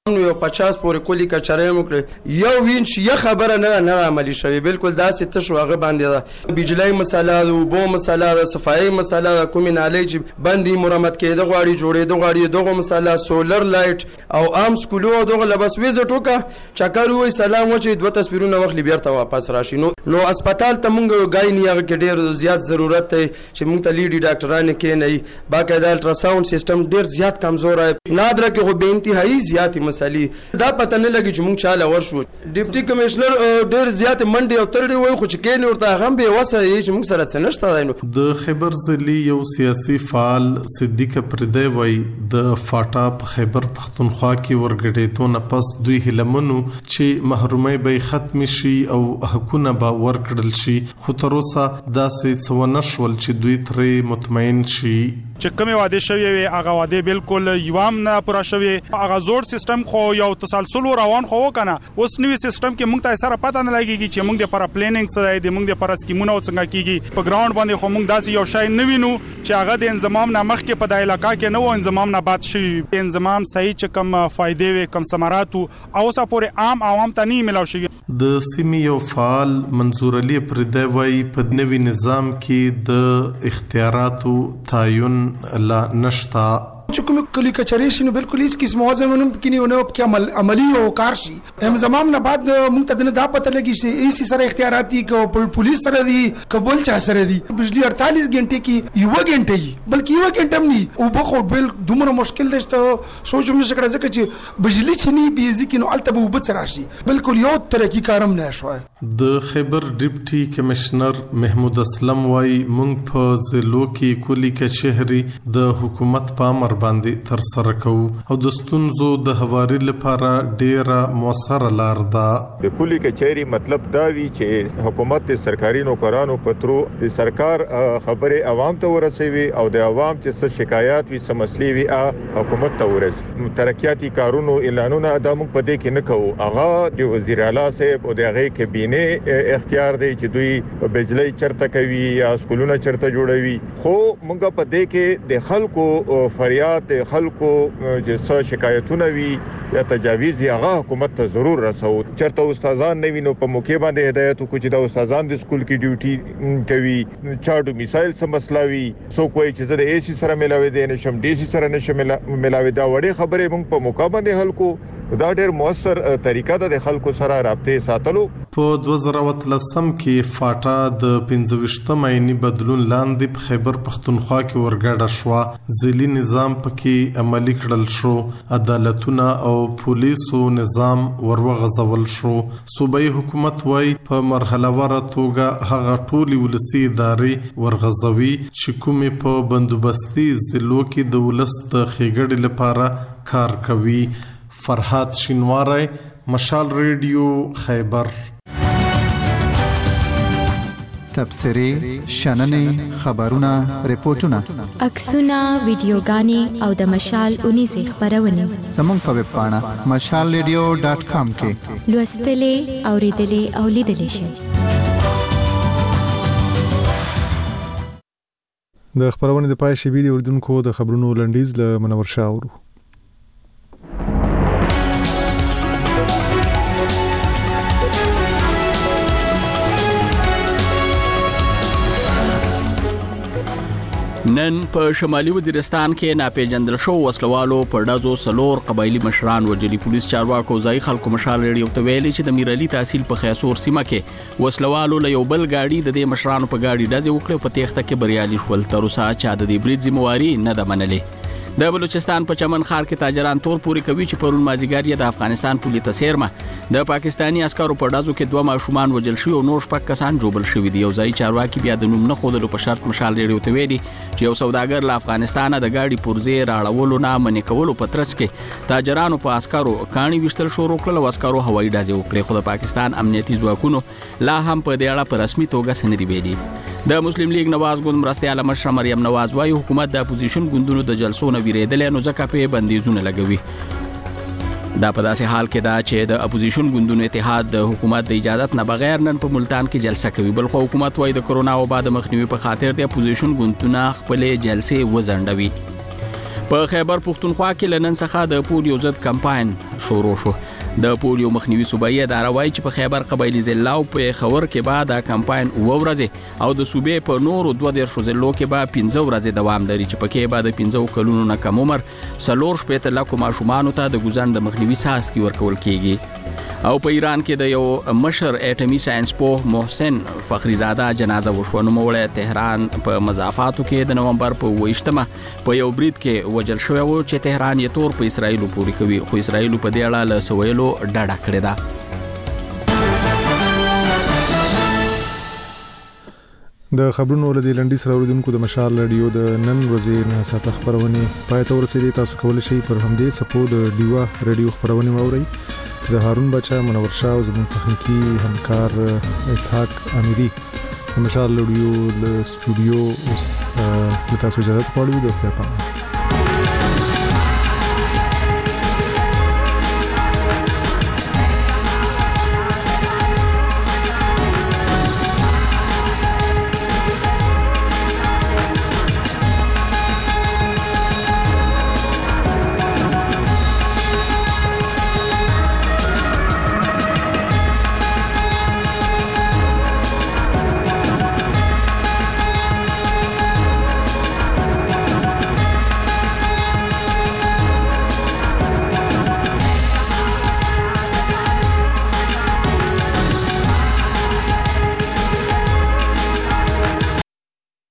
یو 50 پورې کلی کچره موکړه یو وینچ یا خبره نه عملی شوی بالکل داسې تش واغه باندې ده بجلی مسله ده وبو مسله ده صفایي مسله ده کومې نالې چې باندې مرمت کېده غواړي جوړېده غواړي دغه مسله سولر لایټ او عام سکولو دغه لبس ویزټ وکړه چکر وای سلام وچې دوه تصویرونه وخت بیرته واپس راشي نو هسپتال ته مونږ غایني هغه کې ډېر زیات ضرورت دی چې مونږ ته لیډي ډاکټرانه کې نه باقاعده الټراساوند سیستم ډېر زیات کمزور دی نادره کې خو به انتهایی زیاتې مسلې دا پته نه لګي چې مونږ چاله ورشو ډیپټي کمشنر ډېر زیات منډي او ترډي وای خو چې کې نه ورته هم به وسه چې مونږ سره څه نشته دی د خیبر ضلعي یو سیاسي فعال صدیق پردی وای د فاټا په خیبر پختونخوا کې ورګډېدو نه پس دوی هلمنو چې محرومي به ختم شي او حقونه به ورکړل شي خو تر اوسه داسې څه ونه شول چې دوی ترې مطمئن شي چې کومه واده شوی وي هغه واده بالکل یوام نه پوره شوی هغه زوړ سیستم خو یو تسلسل روان خو کنه اوس نوې سیستم کې موږ ته سره پته نه لګیږي چې موږ د پر پلانینګ څه دی موږ د پر سکیمونو څنګه کیږي په ګراوند باندې خو موږ داسې یو شای نه وینو چې هغه د انضمام نه مخکې په د علاقې کې نه و انضمام نه بعد شي انضمام صحیح چې کم فائدې وي کم ثمرات او اوسه پورې عام عوام ته نه ملاو شي د سیمې یو فعال منظور علي پردی وای په نوي نظام کې د اختیاراتو تعین لا نشتا چې کوم کلی کچري شي نو بالکل هیڅ قسم وزمنم کې نه په عملی او کار شي هم زمام نه بعد موږ ته دا پته لګي چې ایسی سره اختیاراتي کو پولیس سره دي قبول چا سره دي بجلی 48 غنټه کې یو غنټه بلکې یو غنټه نه او بخو بل دومره مشکل دي چې سوچوم نشه کړه ځکه چې بجلی چني بيزي کې نو الته به وبڅ راشي بالکل یو ترقی کارم نه شوی د خیبر ډیپټي کمشنر محمود اسلم وای مونږ په ضلعو کې کلی کچهري د حکومت په امر باندې تر سره کوو او د ستونزو د هواري لپاره ډیره موثره لار ده د کلی کچهري مطلب دا وی چې حکومت د سرکاري نوکرانو پترو د سرکار خبره عوام ته ورسوي او د عوام چې څه شکایات وي څه مسلې وي حکومت ته ورسوي ترقیاتي کارونو اعلانونه دا موږ په دې کې نه کوو هغه د وزیر اعلی صاحب او د هغه کابینه اختیار دی چې دوی بجلی چرته کوي یا سکولونه چرته جوړوي خو موږ په دې کې د خلکو فریاد د خلکو چې څه شکایتونه وي یا تجاویز هغه حکومت ته ضرور رسو چرته استادان نه وینو په موقع باندې هدایت کو چې د استادان د سکول کې ډیوټي کوي چاډو مثال سم مسلاوي سو کوئی چې زه د ایسی سره ملاوي دي نشم ډي سي سره نشم ملاوي دا وړي خبره موږ په موقع باندې حل کو دا ډېر موثر طریقه ده د خلکو سره رابطه ساتلو په 2013 کې فاټا د 25 مایني بدلون لاندې په خیبر پختونخوا کې ورګډه شو ځلي نظام پکې عملی کړل شو عدالتونه او پولیسو نظام ورغځول شو صوبایي حکومت وای په مرحله واره توګه هغه ټولي ولسی ادارې ورغځوي چې کومې په بندوبستي ضلعو کې د ولس د خېګړې لپاره کار کوي فرحات شینواری مشال ریډیو خیبر تبصرې شننې خبرونه ریپورتونه عکسونه ویډیوګانې او د مشال 19 خبرونه زموږ په ویب پاڼه mashalradio.com کې لوستلې اوریدلې او لیدلې شئ د خبرونه د پای شی ویډیو اردوونکو د خبرونو لنډیز له منور شاورو نن په شمالي وزیرستان کې ناپېژندل شو وسلوالو په ډزو سلور قبایلی مشران وجلي پولیس چارواکو ځای خلکو مشال ریډیو ته ویلي چې د میرالي تحصیل په خیاسور سیمه کې وسلوالو له یو بل گاډي د دې مشرانو په گاډي ډزې وکړې په تېښته کې بریالي شول تر اوسه چا د دې برید ذمہواري نه ده منلې د بلوچستان په چمن خار کې تاجران تور پوري کوي چې پرون مازیګر یې د افغانستان پولیس ته سیرمه د پاکستانی عسکرو په ډزو کې دوه ماشومان وجل شوي او نور شپږ کسان جوړل شوي دي یو ځای چارواکي بیا د نوم نه خودلو په شرط مشال ریډیو ته ویلي چې یو سوداګر له افغانستانه د گاډي پرزې راړولو نه منې کولو په ترڅ کې تاجرانو په عسکرو کاڼي وشتل شروع کړل او عسکرو هوایي ډزې وکړې خو د پاکستان امنیتي ځواکونو لا هم په دې اړه په رسمي توګه څه نه دي ویلي د مسلم لیگ نواز ګوند مرستیاله مشر مریم نواز وايي حکومت د اپوزیشن ګوندونو د جلسو نه ویریدل نو ځکه په بندیزونه لګوي دا په داسې حال کې دا چې د اپوزیشن ګوندونو اتحاد د حکومت د اجازت نه بغیر نن په ملتان کې جلسه کوي بل خو حکومت وايي د کرونا وبا د مخنیوي په خاطر د اپوزیشن ګوندونه خپل جلسې وزندوي په خیبر پښتونخوا کې لنن څخه د پولیو ضد کمپاین شروع شو. د پولیو مخنیوي صوبایي اداره وایي چې په خیبر قبایلی ضلع او په خور کې به دا کمپاین ورځي او د صوبې په نورو 12 ضلعو کې به 15 ورځې دوام لري چې پکې به د 15 کلونو نه کم عمر 4 لکه ماشومان ته د ګوزن د مخنیوي ساسکي ورکول کیږي. او په ایران کې د یو مشر اټومي ساينس پوه محسن فخریزاده جنازه وشو. نو موړه تهران په مضافاتو کې د نومبر په 28مه په یو برید کې وجل شو چې تهران یې تور په اسرایل پوري کوي خو اسرایل په دې اړه له سویلو ډډه کړې ده. د خبرونو ولدي لنډي سره اوریدونکو د مشال رادیو د نن ورځې نه ساته خبرونه پای ته ورسېدي. تاسو کولی شئ پر همدې سپو د ډیوا رادیو خبرونه واورئ. زه هارون بچا منور شاه او زموږ تخنیکی همکار اسحاق امیری د مشال رادیو له سټوډیو اوس تاسو اجازه غواړو د خپل